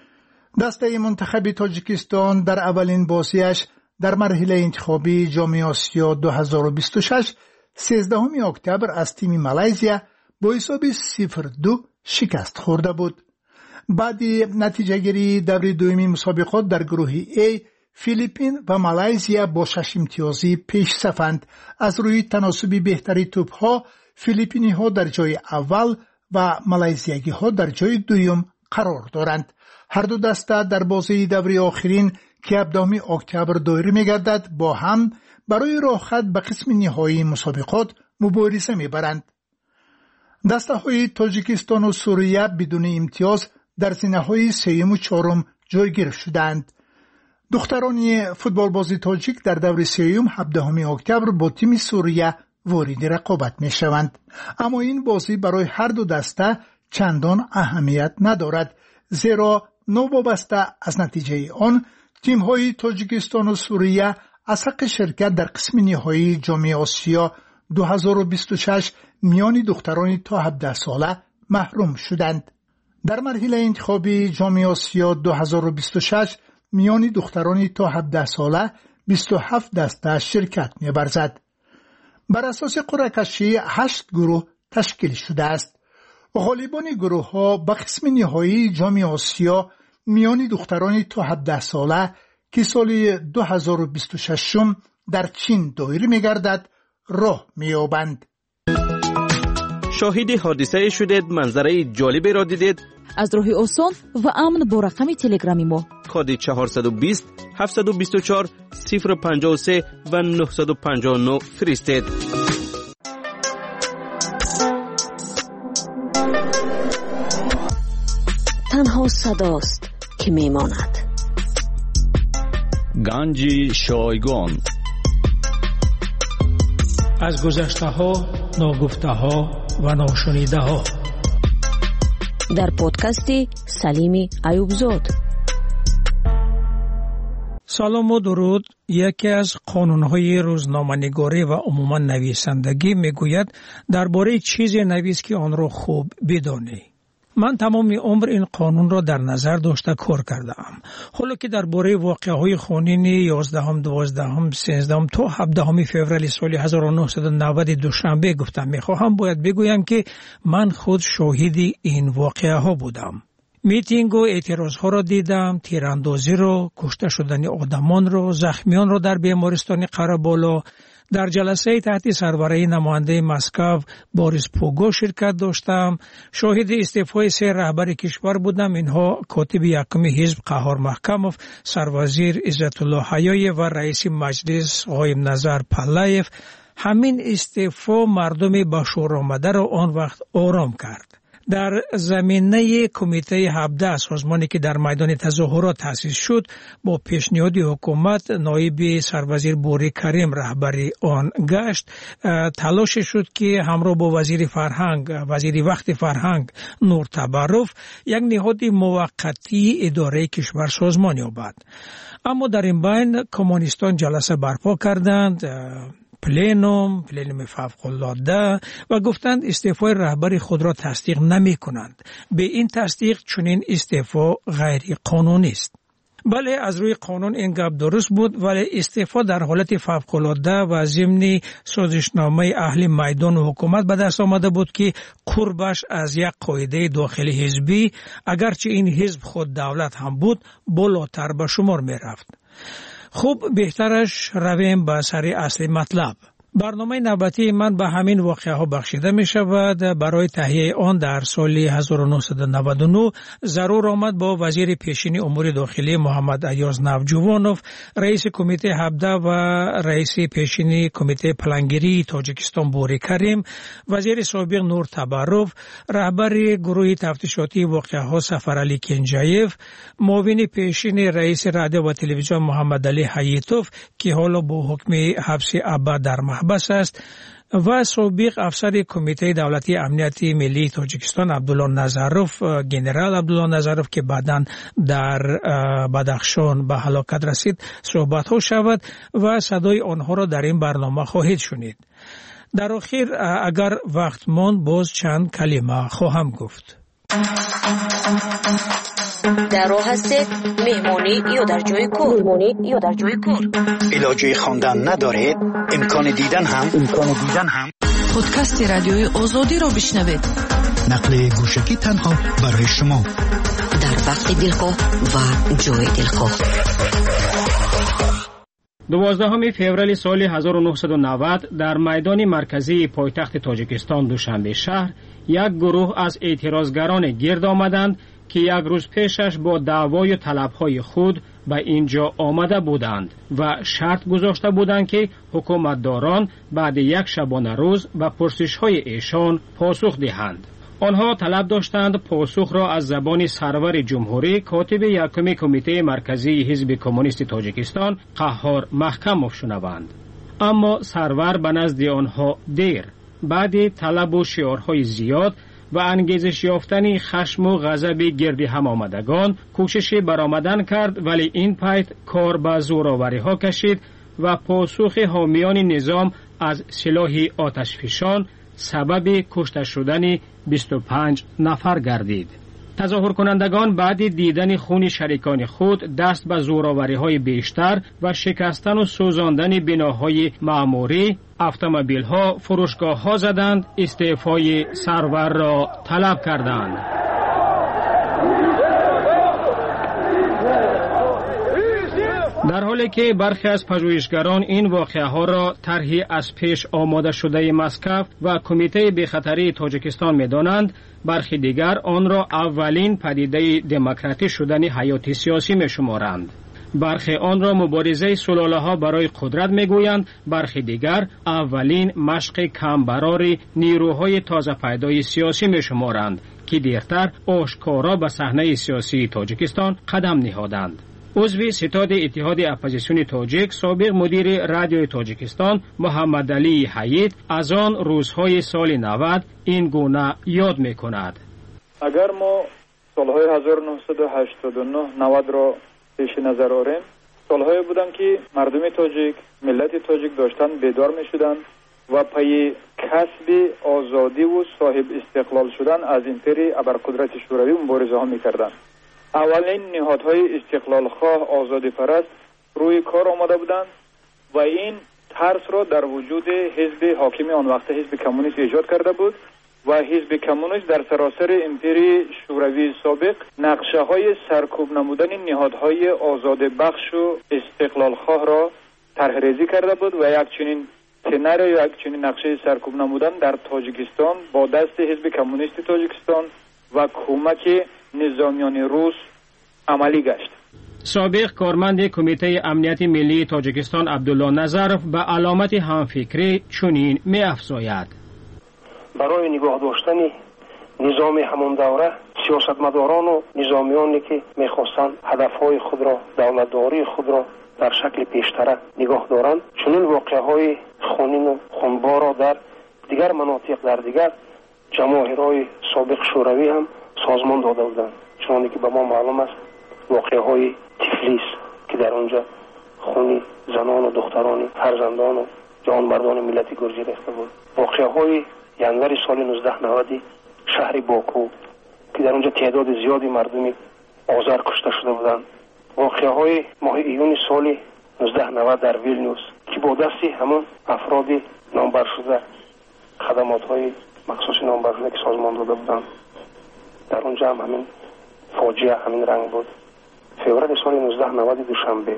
دسته منتخب تاجیکستان در اولین بازیش در مرحله انتخابی جام آسیا دو هزار و بیست و شش سیزدهم اکتبر از تیم مالایزیا با حساب صفر دو شکست خورده بود. بعد نتیجه گیری دور دومی مسابقات در گروه A فیلیپین و مالایزیا با شش امتیازی پیش صفند. از روی تناسب بهتری توپ ها فیلیپینی ها در جای اول و مالایزیایی ها در جای دوم قرار دارند. هر دو دسته در بازی دوری آخرین که هفدهم اکتبر دایر می‌گردد با هم برای راه خط به قسم نهایی مسابقات مبارزه می‌برند. دسته‌های تاجیکستان و سوریه بدون امتیاز در زینه‌های سوم و چهارم جایگیر شدند. دختران فوتبال بازی تاجیک در دور سوم هفدهم اکتبر با تیم سوریه وارد رقابت می‌شوند. اما این بازی برای هر دو دسته چندان اهمیت ندارد، زیرا نوابسته از نتیجه آن تیم‌های تاجیکستان و سوریه از حق شرکت در قسم نهایی جام آسیا دو هزار و بیست و شش میان دختران تا هفده ساله محروم شدند. در مرحله انتخابی جام آسیا دو هزار و بیست و شش میان دختران تا هفده ساله بیست و هفت دسته شرکت می‌ورزد. بر اساس قرعه کشی هشت گروه تشکیل شده است. غالبان گروه ها به قسم نهایی جام آسیا میان دختران تا هفده ساله که سال دو هزار و بیست و شش در چین دایر می‌گردد راه می‌یابند. شاهد حادثه شدید، منظره جالبی را دیدید؟ از راه آسان و امن با رقم تلگرامی ما کد چهارصد و بیست هفتصد و بیست و چهار صفر پنجاه و سه و نهصد و پنجاه و نه فرستید. تنها صداست که میماند. گنج شایگان از گذشته ها، ناگفته ها و ناشنیده ها در پادکست سلیم ایوبزاد. سلام و درود. یکی از قانون‌های روزنامه‌نگاری و عموما نویسندگی میگوید درباره چیزی نویس که آن را خوب بدانی. من تمام عمر این قانون را در نظر داشته کار کردم. حالا که درباره واقعه‌های خونین یازدهم، دوازدهم، سیزدهم تا هفدهم فوریه سال هزار و نهصد و نود دوشنبه گفتم میخواهم باید بگویم که من خود شاهد این واقعه‌ها بودم. میتینگ و اعتراضها را دیدم، تیراندازی را، کشته شدن آدمان را، زخمیان را در بیمارستان قره‌بالا، در جلسه تحت سربرایی نماینده مسکو بوریس پوگو شرکت داشتم. شاهد استعفای سه رهبر کشور بودم. اینها کاتب یکم حزب قهار محکموف، سروازیر عزت الله حیای و رئیس مجلس آقای نظر پهلویف. همین استعفا مردم با شور آمده را آن وقت آرام کرد. در زمینه کمیته هفده سازمانی که در میدان تظاهرات تأسیس شد، با پیشنهاد حکومت نایب سروازیر بوری کریم رهبری آن گشت. تلاش شد که همراه با وزیر فرهنگ وزیر وقت فرهنگ نور تبرف یک نهاد موقتی اداره کشور سازمان یابد. اما در این بین کمونیستان جلسه برپا کردند، پلنوم پلنوم فوق‌العاده، و گفتند استعفای رهبر خود را تصدیق نمی کنند. به این تصدیق چنین استعفا غیر قانونی است. بله، از روی قانون این گپ درست بود، ولی استعفا در حالت فوق‌العاده و ضمن سازشنامه اهل میدان و حکومت به دست آمده بود که قربش از یک قاعده داخلی حزبی، اگرچه این حزب خود دولت هم بود، بالاتر به شمار می رفت. خوب، بهترش رویم به سر اصل مطلب. برنامه نوبتی من به همین واقعه ها بخشیده می شود. برای تهیه آن در سال هزار و نهصد و نود و نه ضرور آمد با وزیر پیشین امور داخلی محمد ایاز نوجوانوف، رئیس کمیته هفده و رئیس پیشین کمیته پلانگیری تاجیکستان بوری کریم، وزیر سابق نور تبرف، رهبر گروه تفتیشاتی واقعه ها سفرعلی کنجایف، معاون پیشین رئیس رادیو و تلویزیون محمد علی حییتوف که حالا با حکم حبس ابد در محبس است، و سابق افسر کمیته دولتی امنیت ملی تاجیکستان عبدالله نظروف، گنرال عبدالله نظروف که بعداً در بدخشان به هلاکت رسید صحبت ها شود و صدای آنها را در این برنامه خواهید شنید. در آخر اگر وقت ماند باز چند کلمه خواهم گفت. در راه هستید، مهمانی یا در جای کار، مهمانی یا در جای کار، علاجه خواندن ندارید، امکان دیدن هم امکان دیدن هم پادکست رادیوی آزادی را بشنوید. نقل گوشکی تنها برای شما در وقت دلخواه و جای دلخواه. دوازدهم فوریه سال هزار و نهصد و نود در میدان مرکزی پایتخت تاجیکستان دوشنبه شهر یک گروه از اعتراضگران گرد آمدند که یک روز پیشش با دعوای و طلبهای خود به اینجا آمده بودند و شرط گذاشته بودند که حکومتداران بعد یک شبانه روز به پرسش‌های ایشان پاسخ دهند. آنها طلب داشتند پاسخ را از زبان سرور جمهوری کاتب یکم کمیته مرکزی حزب کمونیست تاجیکستان قهار محکموف شنوند. اما سرور به نزد آنها دیر بعد طلب و شعارهای زیاد و انگیزش یافتن خشم و غضب گرد هم آمدگان کوشش برآمدن کرد، ولی این پیت کار به زوراوری ها کشید و پاسخ حامیان نظام از سلاح آتشفشان سبب کشته شدن بیست و پنج نفر گردید. تظاهر کنندگان بعد دیدن خون شریکان خود دست به زوراوری های بیشتر و شکستن و سوزاندن بناهای معموری، اتومبیل ها، فروشگاه ها زدند، استعفای سرور را طلب کردند. در حالی که برخی از پژوهشگران این واقعه ها را طرحی از پیش آماده شده مسکو و کمیته بی‌خطری تاجیکستان می‌دانند، برخی دیگر آن را اولین پدیده دموکراتی شدن حیات سیاسی می‌شمارند. برخی آن را مبارزه سلاله‌ها برای قدرت می‌گویند، برخی دیگر اولین مشق کمبرار نیروهای تازه پیدای سیاسی می‌شمارند که دیرتر آشکارا به صحنه سیاسی تاجیکستان قدم نهادند. عضو ستاد اتحاد اپوزیسیون تاجیک، سابق مدیر رادیوی تاجیکستان محمد علی حیید از آن روزهای سال نود این گونه یاد می‌کند. اگر ما سالهای هزار و نهصد و هشتاد و نه نود را پیش نظر آوریم، سالهایی بودند که مردم تاجیک، ملت تاجیک داشتن بیدار می‌شدند و پای کسب آزادی و صاحب استقلال شدن از امپری ابرقدرت شوروی مبارزه ها می‌کردند. اولین نهادهای استقلال خواه آزادی پرست روی کار آمده بودند و این ترس را در وجود حزب حاکم آن وقت حزب کمونیست ایجاد کرده بود و حزب کمونیست در سراسر امپری شوروی سابق نقشه های سرکوب نمودن نهادهای آزاد بخش و استقلال خواه را طرح‌ریزی کرده بود و یک چنین سناریو یک چنین نقشه سرکوب نمودن در تاجیکستان با دست حزب کمونیست تاجیکستان و کمک نظامیان روس عملی گشت. سابق کارمند کمیته امنیت ملی تاجیکستان عبدالله نظرف به علامت همفکری چنین می افزاید: برای نگاه داشتن نظام همان دوره سیاستمداران و نظامیانی که میخواستند هدفهای خود را، دولتداری خود را در شکل پیشتره نگاه دارند، چنین واقعهای خونین و خونبار را در دیگر مناطق در دیگر جماهیرهای سابق شوروی هم سازمان داده بودند. چون که به ما معلوم است واقعهای تفلیس که در آنجا خونی زنان و دختران فرزندان و جانبردان ملت گرجی ریخته بود. واقعهای ینور سال نوزده نود شهر باکو که در اونجا تعداد زیادی مردمی آذر کشته شده بودند. واقعهای ماه ایون سال نوزده نود در ویلنیوس که با دستی همون افراد نامبر شده خدمات های مخصوص نامبر شده که سازمان داده بودند، در اونجا هم همین فاجعه همین رنگ بود. فوریه سال نوزده نود دوشنبه.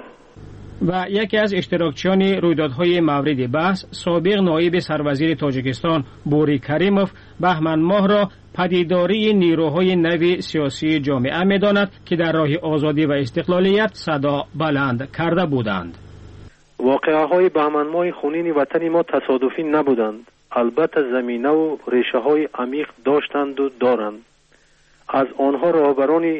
و یکی از اشتراکچیان رویدادهای مورد بحث سابق نایب سروزیر تاجیکستان بوری کریموف بهمن ماه را پدیداری نیروهای نو سیاسی جامعه می‌داند که در راه آزادی و استقلالیت صدا بلند کرده بودند. واقعه‌های بهمن ماه خونین وطن ما تصادفی نبودند. البته زمینه و ریشه‌های عمیق داشتند و دارند. از آنها رهبران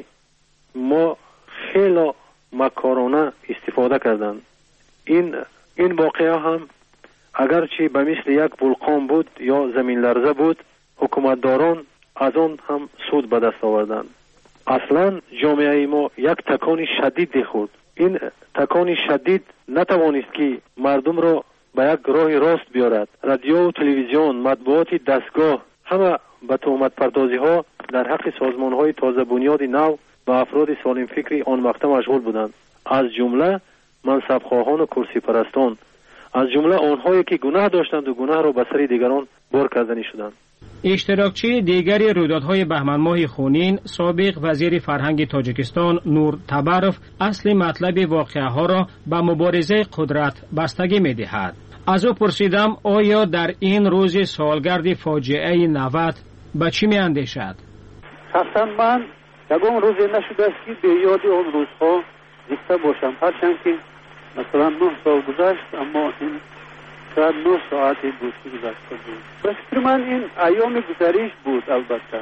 ما خیلی مکارانه استفاده کردند. این این واقعه هم اگرچه به مثل یک ولکان بود یا زمین لرزه بود، حکومتداران از آن هم سود به دست آوردند. اصلا جامعه ما یک تکان شدید خورد. این تکان شدید نتوانست که مردم را به یک راه راست بیارد. رادیو و تلویزیون، مطبوعات دستگاه همه به تهمت پردازی ها در حق سازمان های تازه بنیاد نو و افراد سالم فکری آن وقت مشغول بودند، از جمله منصبخواهان و کرسی پرستان، از جمله آنهایی که گناه داشتند و گناه را به سر دیگران بار کردنی شدند. اشتراکچی دیگری رویدادهای بهمن ماه خونین سابق وزیر فرهنگ تاجیکستان نور تبرف اصل مطلب واقعه ها را به مبارزه قدرت بستگی می دهد. از او پرسیدم آیا در این روز سالگرد فاجعه نود به چی می اندیشد؟ شخصا من یکم روزی نشده است که به یاد آن روزها زنده باشم، هرچند که مثلا نه سال گذشت اما این شاید نه ساعتی بود که گذشته بود. به فکر من این ایام گذریش بود. البته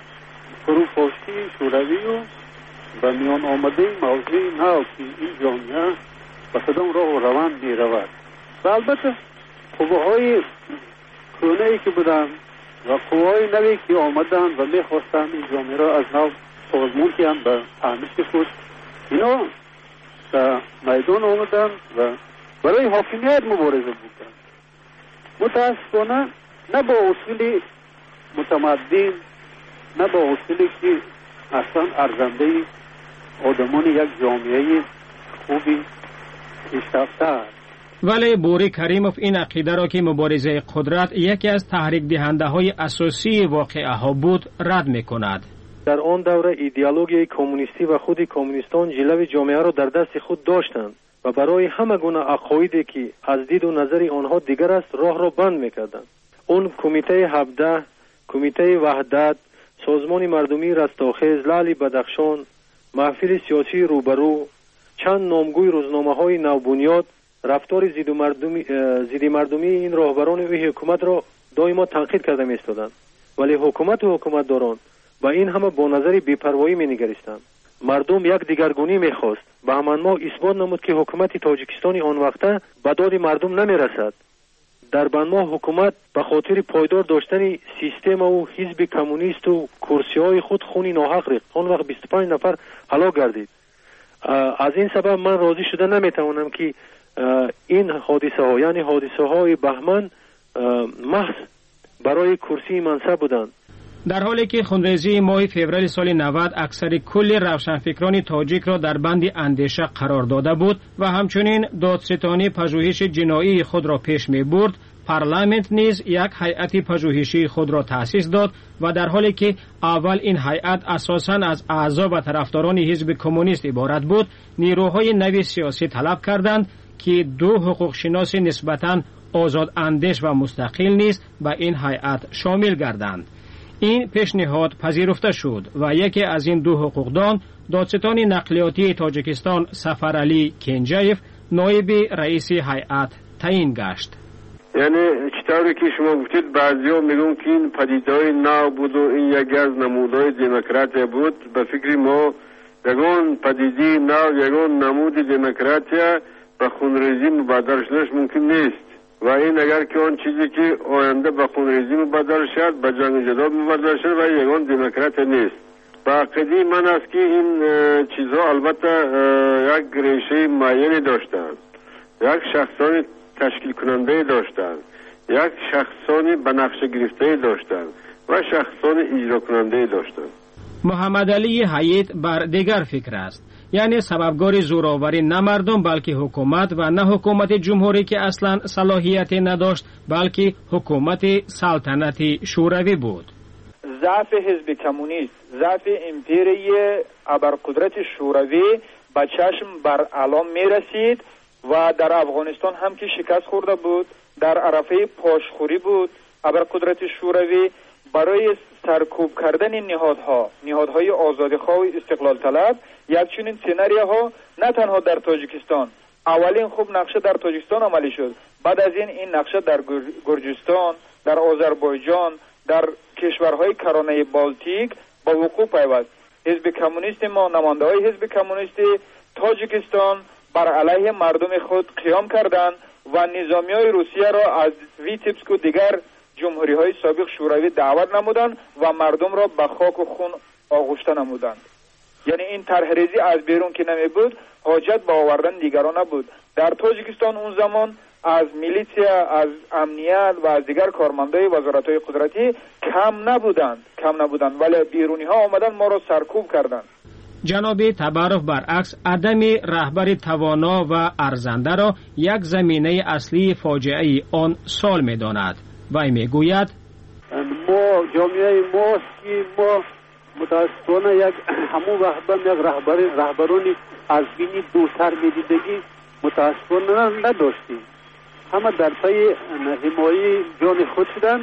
فروپاشی شوروی و به میان آمده موضوع نو که این جامعه به کدام راه و روند می رود و البته قوه‌های کهنه‌ای که بودند و قوه‌های نوی که آمدند و می خواستند این جامعه را از نو سازمان کردند به تعمیق خود، اینا در میدان آمدند و برای حاکمیت مبارزه بودند. متاسفانه نه با اصول متمدن، نه با اصولی که اصلا ارزنده آدمان یک جامعه خوبی پیشرفته است. ولی بوری کریموف این عقیده را که مبارزه قدرت یکی از تحریک دهنده های اساسی واقعه ها بود رد می کند. در آن دوره ایدئولوژی کمونیستی و خود کمونیستان جلوه جامعه را در دست خود داشتند و برای همه گونه عقایدی که از دید و نظر آنها دیگر است راه را بند میکردند. اون کمیته هفده، کمیته وحدت، سازمان مردمی رستاخیز، لعل بدخشان، محفل سیاسی روبرو، چند نامگوی روزنامه های نوبنیاد رفتار ضد مردمی ضد مردمی این راهبران و حکومت را دائما تنقید کرده می‌ایستادند، ولی حکومت و حکومتداران با این همه با نظر بی‌پروایی می‌نگریستند. مردم یک دیگرگونی می‌خواست. به همان ما اثبات نمود که حکومت تاجیکستان آن وقته به داد مردم نمی‌رسد. در بنما حکومت به خاطر پایدار داشتن سیستم و حزب کمونیست و کرسی‌های خود خونی ناحق ریخت. آن وقت بیست و پنج نفر هلاک گردید. از این سبب من راضی شده نمی‌توانم که این حادثه ها یعنی حادثه های بهمن محض برای کرسی منصب بودند. در حالی که خونریزی ماه فوریه سال نود اکثر کل روشنفکران تاجیک را در بند اندیشه قرار داده بود و همچنین دادستانی پژوهش جنایی خود را پیش می برد، پارلمانت نیز یک هیئت پژوهشی خود را تأسیس داد و در حالی که اول این هیئت اساساً از اعضا و طرفداران حزب کمونیست عبارت بود، نیروهای نوی سیاسی طلب کردند که دو حقوق شناس نسبتاً آزاد اندیش و مستقل نیز به این هیئت شامل گردند. این پیشنهاد پذیرفته شد و یکی از این دو حقوقدان دادستان نقلیاتی تاجیکستان سفرعلی کنجایف نایب رئیس هیئت تعیین گشت. یعنی چطوری که شما گفتید بعضیا میگن که این پدیدهای نو بود و این یکی از نمودهای دموکراسی بود. به فکر ما یگان پدیده نو یگان نمود دموکراسی به خونریزی مبادر شدنش ممکن نیست و این اگر که آن چیزی که آینده به خونریزی مبادر شد به جنگ جدال مبادر شد و یگان دموکراسی نیست. با عقیده من است که این چیزها البته یک ریشه معینی داشتند، یک شخصانی تشکیل کننده داشتند، یک شخصانی به نقش گرفته داشتند و شخصانی اجرا کننده داشتند. محمد علی حیید بر دیگر فکر است، یعنی سببگار زوراوری نه مردم بلکه حکومت و نه حکومت جمهوری که اصلا صلاحیت نداشت بلکه حکومت سلطنتی شوروی بود. ضعف حزب کمونیست، ضعف امپیری ابرقدرت شوروی به چشم بر علام می رسید و در افغانستان هم که شکست خورده بود، در عرفه پاشخوری بود. ابرقدرت شوروی برای سرکوب کردن نهادها، نهادهای آزادیخواه و استقلال طلب، یک چنین سناریوها نه تنها در تاجیکستان، اولین خوب نقشه در تاجیکستان عملی شد، بعد از این این نقشه در گرجستان، در آذربایجان، در کشورهای کرانه بالتیک با وقوع پیوست. حزب کمونیست ما، نماینده های حزب کمونیست تاجیکستان بر علیه مردم خود قیام کردند و نظامی های روسیه را از ویتبسک و دیگر جمهوری های سابق شوروی دعوت نمودند و مردم را به خاک و خون آغشته نمودند. یعنی این طرحریزی از بیرون که نمی بود، حاجت به آوردن دیگران نبود. در تاجیکستان اون زمان از میلیسیا، از امنیت و از دیگر کارمندای وزارت‌های قدرتی کم نبودند کم نبودند ولی بیرونی ها آمدن ما را سرکوب کردند. جناب تبارف برعکس عدم رهبر توانا و ارزنده را یک زمینه اصلی فاجعه آن سال می‌داند. وی میگوید ما جامعه ما که ما متاسفانه یک همون رهبر یک رهبر رهبرانی از بینی دوتر میدیدگی متاسفانه نداشتیم. همه در پی حمایت جان خود شدند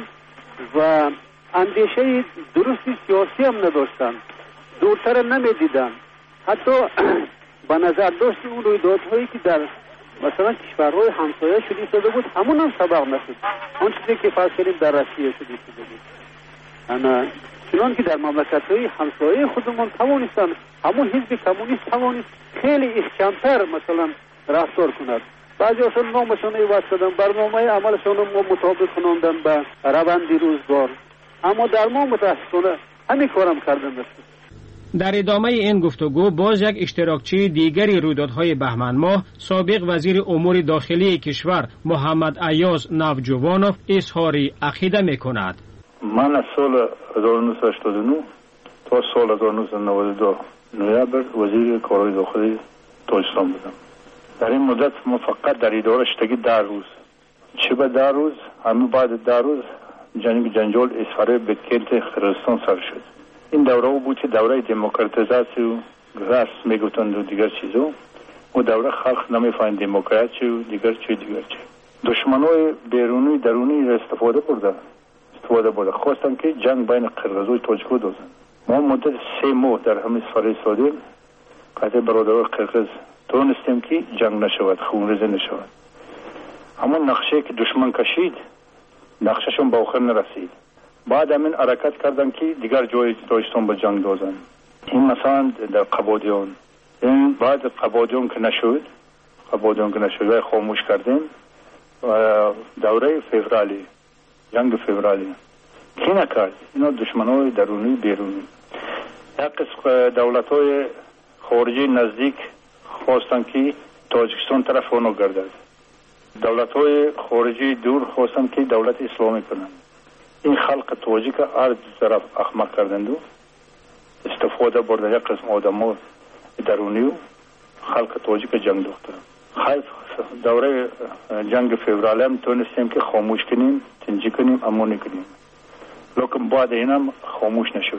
و اندیشه درستی سیاسی هم نداشتند، دورتر نمیدیدند. حتی به نظر داشت اون رویدادهایی که در مثلا کشورهای همسایه شده شده بود همون هم سبق نشد. آن چیزی که فرض کنیم در روسیه شده شده بود، انا چنان که در مملکت‌های همسایه خودمون توانستن همون حزب کمونیست توانست خیلی احکام‌تر مثلا رفتار کند. بعضی اصلا نامشان عوض کردن، برنامه عملشان رو مطابق کناندن به روند روزگار، اما در ما متاسفانه همین کارم کردن است. در ادامه این گفتگو باز یک اشتراکچی دیگری رویدادهای بهمن ماه سابق وزیر امور داخلی کشور محمد ایاز نوجوانوف اظهار عقیده می‌کند. من از سال هزار و نهصد و هشتاد و نه تا سال هزار و نهصد و نود و دو نوامبر وزیر کارهای داخلی تاجیکستان بودم. در این مدت ما فقط در اداره شدگی ده روز، چه به ده روز همه بعد ده روز جنگ جنجال اسفاره به کنت قرقیزستان سر شد. این دوره بود که دوره دموکراتیزاسی و رسم میگفتند و دیگر چیزا، و دوره خلق نمیفهمید دموکراسی و دیگر چی دیگر چی. دشمنای بیرونی درونی را استفاده برده استفاده برده خواستن که جنگ بین قرقیز و تاجیک دوزن. ما مدت سه ماه در همین سفر سادیم قطع برادران قرقیز تونستیم که جنگ نشود، خونریزی نشود. همون نقشه که دشمن کشید نقششون به آخر نرسید. بعد همین حرکت کردن که دیگر جای تاجیکستان به جنگ دوزن. این مثلا در قبادیان، این بعد قبادیان که نشد قبادیان که نشد و خاموش کردیم و دوره فوریه جنگ فوریه کی نکرد؟ اینا دشمنای درونی بیرونی. یک قسم دولت‌های خارجی نزدیک خواستن که تاجیکستان طرف اونو گردد. دولت‌های خارجی دور خواستن که دولت اسلامی کنند. این خلق تاجیک هر طرف احمق کردند و استفاده برده یک قسم آدم‌ها درونی و خلق تاجیک جنگ دوختن. خیلی دوره جنگ فوریه هم تونستیم که خاموش کنیم، تنجی کنیم، امونی کنیم، لیکن بعد این هم خاموش نشد.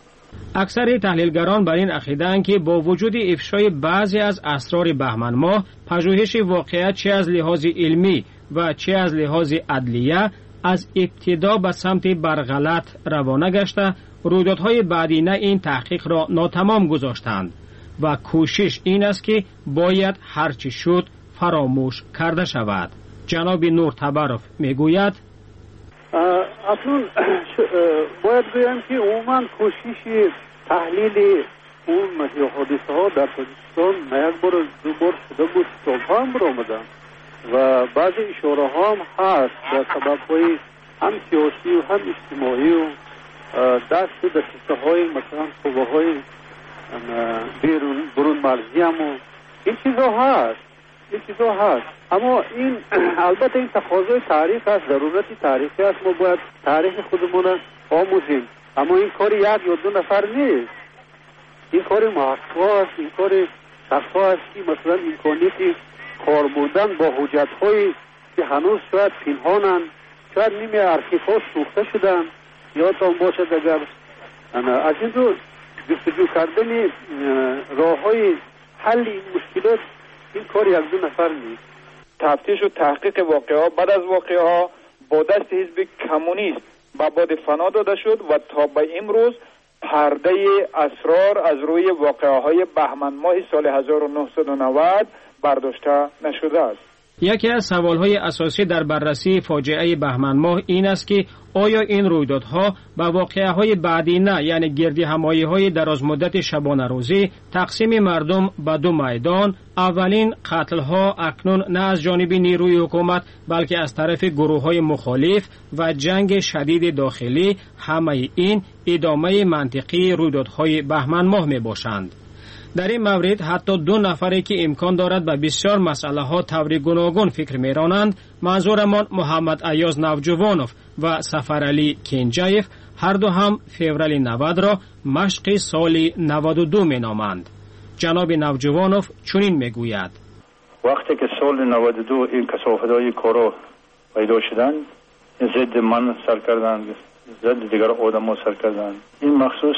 اکثر تحلیلگران بر این عقیده‌اند که با وجود افشای بعضی از اسرار بهمن ماه، پژوهش واقعیت چه از لحاظ علمی و چه از لحاظ عدلیه از ابتدا به سمت برغلط روانه گشته رویدادهای بعدینه این تحقیق را ناتمام گذاشتند و کوشش این است که باید هرچی شد فراموش کرده شود. جناب نور تبرف میگوید اصلا باید بگم که عموما کوشش تحلیل اون حادثه ها در تاجیکستان نه یک بار دو بار شده بود، سالها هم برآمدن و بعضی اشاره ها هم هست در سبب های هم سیاسی و هم اجتماعی و دست دسته های مثلا قوه های بیرون برون مرزی هم و این چیزا هست این چیزا هست اما این البته این تقاضای تاریخ است، ضرورت تاریخی است، ما باید تاریخ خودمون آموزیم، اما این کار یک یا دو نفر نیست، این کار محقق است، این کار شخصا است که مثلا امکانیتی کار بردن با حجت هایی که هنوز شاید پنهانند، شاید نیمه ارشیف ها سوخته شدن، یادتان باشد اگر از این رو جستجو کردن راه های حل این مشکلات این کار یک دو نفر نیست. تفتیش و تحقیق واقعه ها بعد از واقعه ها با دست حزب کمونیست به باد فنا داده شد و تا به امروز پرده اسرار از روی واقعه های بهمن ماه سال هزار و نهصد و نود برداشته نشده است. یکی از سوالهای اساسی در بررسی فاجعه بهمن ماه این است که آیا این رویدادها به واقعه‌های بعدی نه، یعنی گردی همایی‌های دراز مدت شبانه روزی، تقسیم مردم به دو میدان، اولین قتل‌ها اکنون نه از جانب نیروی حکومت بلکه از طرف گروه‌های مخالف و جنگ شدید داخلی، همه این ادامه منطقی رویدادهای بهمن ماه میباشند. در این مورد حتی دو نفری که امکان دارد به بسیار مسئله ها طور گوناگون فکر میرانند، منظورمان محمد ایاز نوجوانوف و سفرعلی کنجایف، هر دو هم فوریه نود را مشق سال نود و دو می نامند. جناب نوجوانوف چنین میگوید: وقتی که سال نود و دو این کثافت‌های کارا پیدا شدند، ضد من سر کردند، ضد دیگر آدم‌ها سر کردند. این مخصوص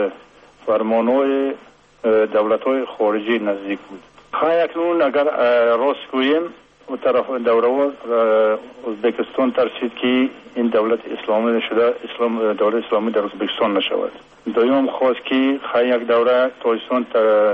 فرمان‌های دولت‌های خارجی نزدیک بود. خواهی اکنون اگر راست گوییم و طرف دوره ازبکستان ترسید که این دولت اسلامی شده، اسلام دولت اسلامی در ازبکستان نشود. دویم خواست که خواهی یک دوره تاجیکستان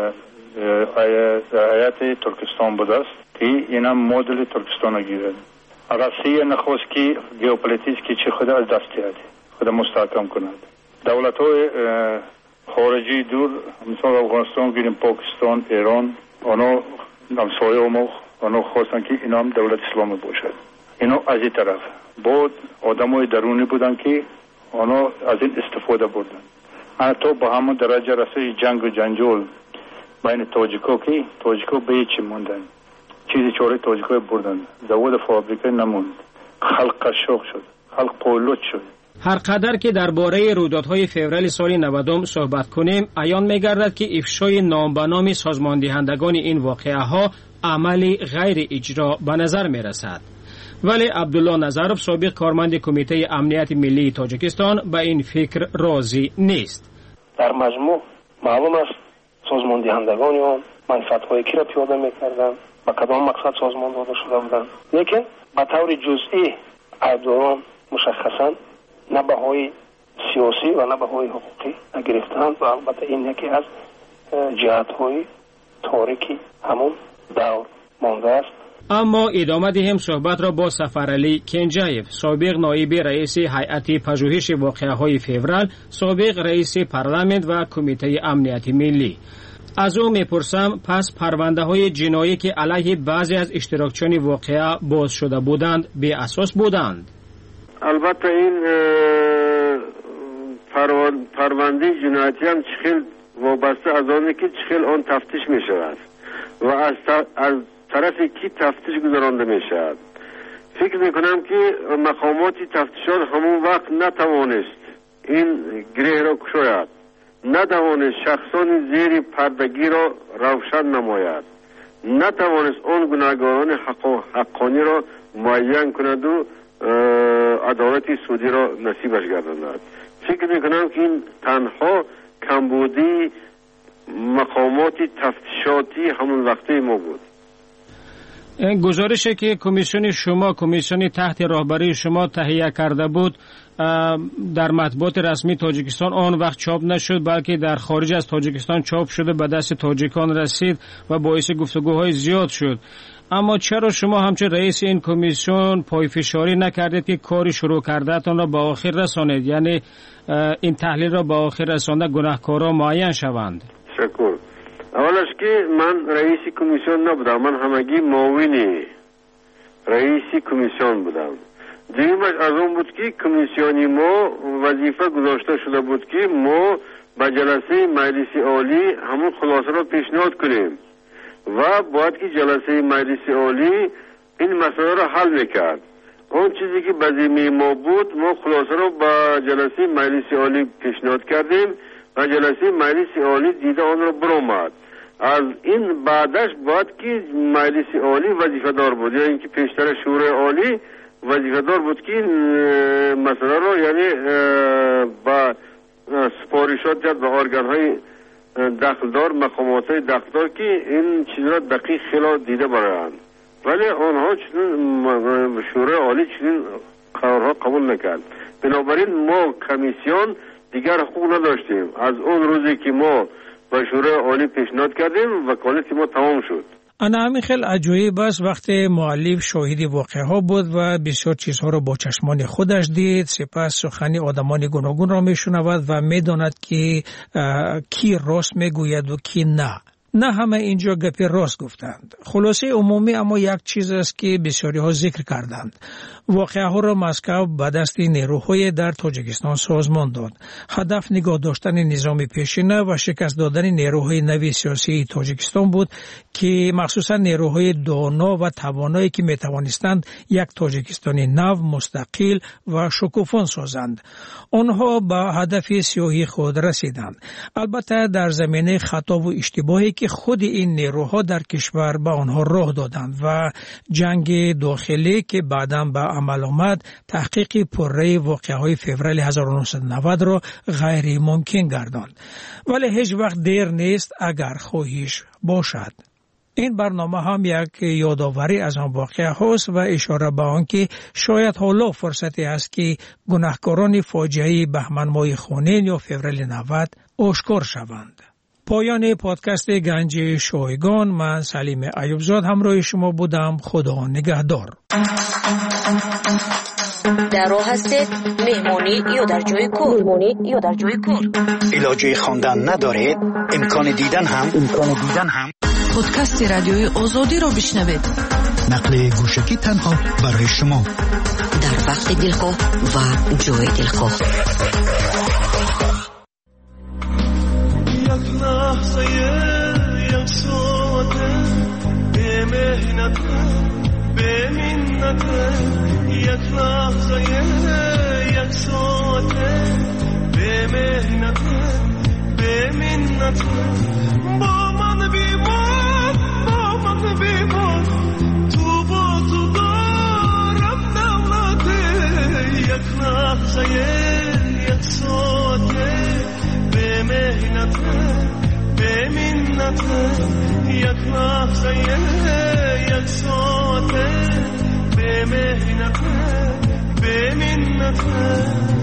هیئت ترکستان بود است که این هم مدل ترکستان گیرد. روسیه نخواست که ژئوپلیتیک چه خود از دست دهد، خود مستحکم کند. دولت‌های خارجی دور مثلا افغانستان گیریم، پاکستان، ایران، آنها همسایه ما آنها خواستن که اینا هم دولت اسلامی باشد. اینا از این طرف بود آدمای درونی بودن که آنها از این استفاده بردن. حتی با همون درجه رسید جنگ و جنجال بین تاجیکا که تاجیکا به هیچی موندن، چیزی چاره تاجیکا بردن، زواد فابریکه نموند، خلق قشاق شد، خلق پولوت شد. هر قدر که درباره رویدادهای فوریه سال نود صحبت کنیم، عیان می‌گردد که افشای نام به نام سازماندهندگان این واقعه‌ها عملی غیر اجرا به نظر می‌رسد. ولی عبدالله نظرов سابق کارمند کمیته امنیت ملی تاجیکستان به این فکر راضی نیست. در مجموع معلوم است سازماندهندگان آن منفعت‌های کی را پیاده می‌کردند، با کدام مقصد سازمان داده شده بودند، لیکن به طور جزئی ایداران مشخصاً نه بهای سیاسی و نه بهای حقوقی نگرفتند و البته این یکی از جهت‌های تاریکی همون دور مانده است. اما ادامه دهیم صحبت را با سفرعلی کنجایف، سابق نایب رئیس هیئت پژوهش واقعه‌های فوریه، سابق رئیس پارلمان و کمیته امنیت ملی. از او میپرسم پس پرونده های جنایی که علیه بعضی از اشتراکچیان واقعه باز شده بودند به اساس بودند؟ البته این پرونده جنایتی هم چخیل وابسته از آنه که چخیل آن تفتیش می شود و از, از طرف کی تفتیش گذرانده می شود. فکر می کنم که مقامات تفتیشات همون وقت نتوانست این گره را کشاید، نتوانست شخصان زیر پردگی را روشن نماید، نتوانست آن گناهکاران حق حقانی را معین کند و عدالت سودی را نصیبش گرداند. فکر میکنم که این تنها کمبودی مقامات تفتیشاتی همون وقتی ما بود. این گزارشی که کمیسیون شما کمیسیون تحت رهبری شما تهیه کرده بود در مطبوعات رسمی تاجیکستان آن وقت چاپ نشد، بلکه در خارج از تاجیکستان چاپ شده به دست تاجیکان رسید و باعث گفتگوهای زیاد شد. اما چرا شما همچون رئیس این کمیسیون پایفشاری نکردید که کاری شروع کردهتان را به آخر رسانید، یعنی این تحلیل را به آخر رسانده گناهکاران معین شوند؟ شکر. اولش که من رئیس کمیسیون نبودم، من همگی معاون رئیس کمیسیون بودم. دیگرش از اون بود که کمیسیونی ما وظیفه گذاشته شده بود که ما به جلسه مجلس عالی همون خلاصه را پیشنهاد کنیم و باید که جلسه مجلس عالی این مسئله را حل میکرد. اون چیزی که به ذمه ما بود ما خلاصه را به جلسه مجلس عالی پیشنهاد کردیم و جلسه مجلس عالی دیده آن را برآمد. از این بعدش باید که مجلس عالی وظیفه دار بود، یا اینکه پیشتر شورای عالی وظیفه دار بود که مسئله را یعنی با سپارشات جد به ارگان های دخلدار، مقامات های دخلدار که این چیز را دقیق خیلی دیده برایند، ولی آنها چنین شورای عالی چنین قرارها قبول نکرد. بنابراین ما کمیسیون دیگر حقوق نداشتیم. از اون روزی که ما به شورای عالی پیشنهاد کردیم وکالت ما تمام شد. انا همین خیلی عجایب است وقتی مؤلف شاهد واقعه ها بود و بسیار چیزها را با چشمان خودش دید، سپس سخنی آدمان گوناگون را میشنود و میداند که کی راست میگوید و کی نه. نه همه اینجا گپی راست گفتند. خلاصه عمومی اما یک چیز است که بسیاری ها ذکر کردند. واقعه ها را مسکو به دست نیروهای در تاجیکستان سازمان داد. هدف نگاه داشتن نظام پیشینه و شکست دادن نیروهای نوی سیاسی تاجیکستان بود که مخصوصا نیروهای دانا و توانایی که می توانستند یک تاجیکستان نو، مستقل و شکوفان سازند. آنها به هدف سیاهی خود رسیدند. البته در زمینه خطا و اشتباهی که خود این نیروها در کشور به آنها راه دادند و جنگ داخلی که بعداً به عمل آمد تحقیق پرره واقعه‌های فوریه هزار و نهصد و نود را غیر ممکن گرداند. ولی هیچ وقت دیر نیست اگر خواهش باشد. این برنامه هم یک یادآوری از آن واقعه هاست و اشاره به آن که شاید حالا فرصتی است که گناهکاران فاجعه بهمن ماه خونین یا فوریه نود آشکار شوند. پایان پادکست گنج شایگان، من سلیم ایوبزاد همراه شما بودم. خدا نگهدار. در راه هستید مهمانی یا در جای کار، مهمانی یا در جای کار. علاجه خواندن ندارید، امکان دیدن هم امکان دیدن هم پادکست رادیوی آزادی را بشنوید. نقل گوشکی تنها برای شما در وقت دلخواه و جای دلخواه. یک لحظه یک ساعته به مهنت به منت، یک لحظه یک ساعته به مهنت به منت، با من بیمان با من بیمان تو با تو دارم دولته، یک لحظه یک ساعته به مهنت به منت، یک لحظه یک ساعته به مهنت به منت.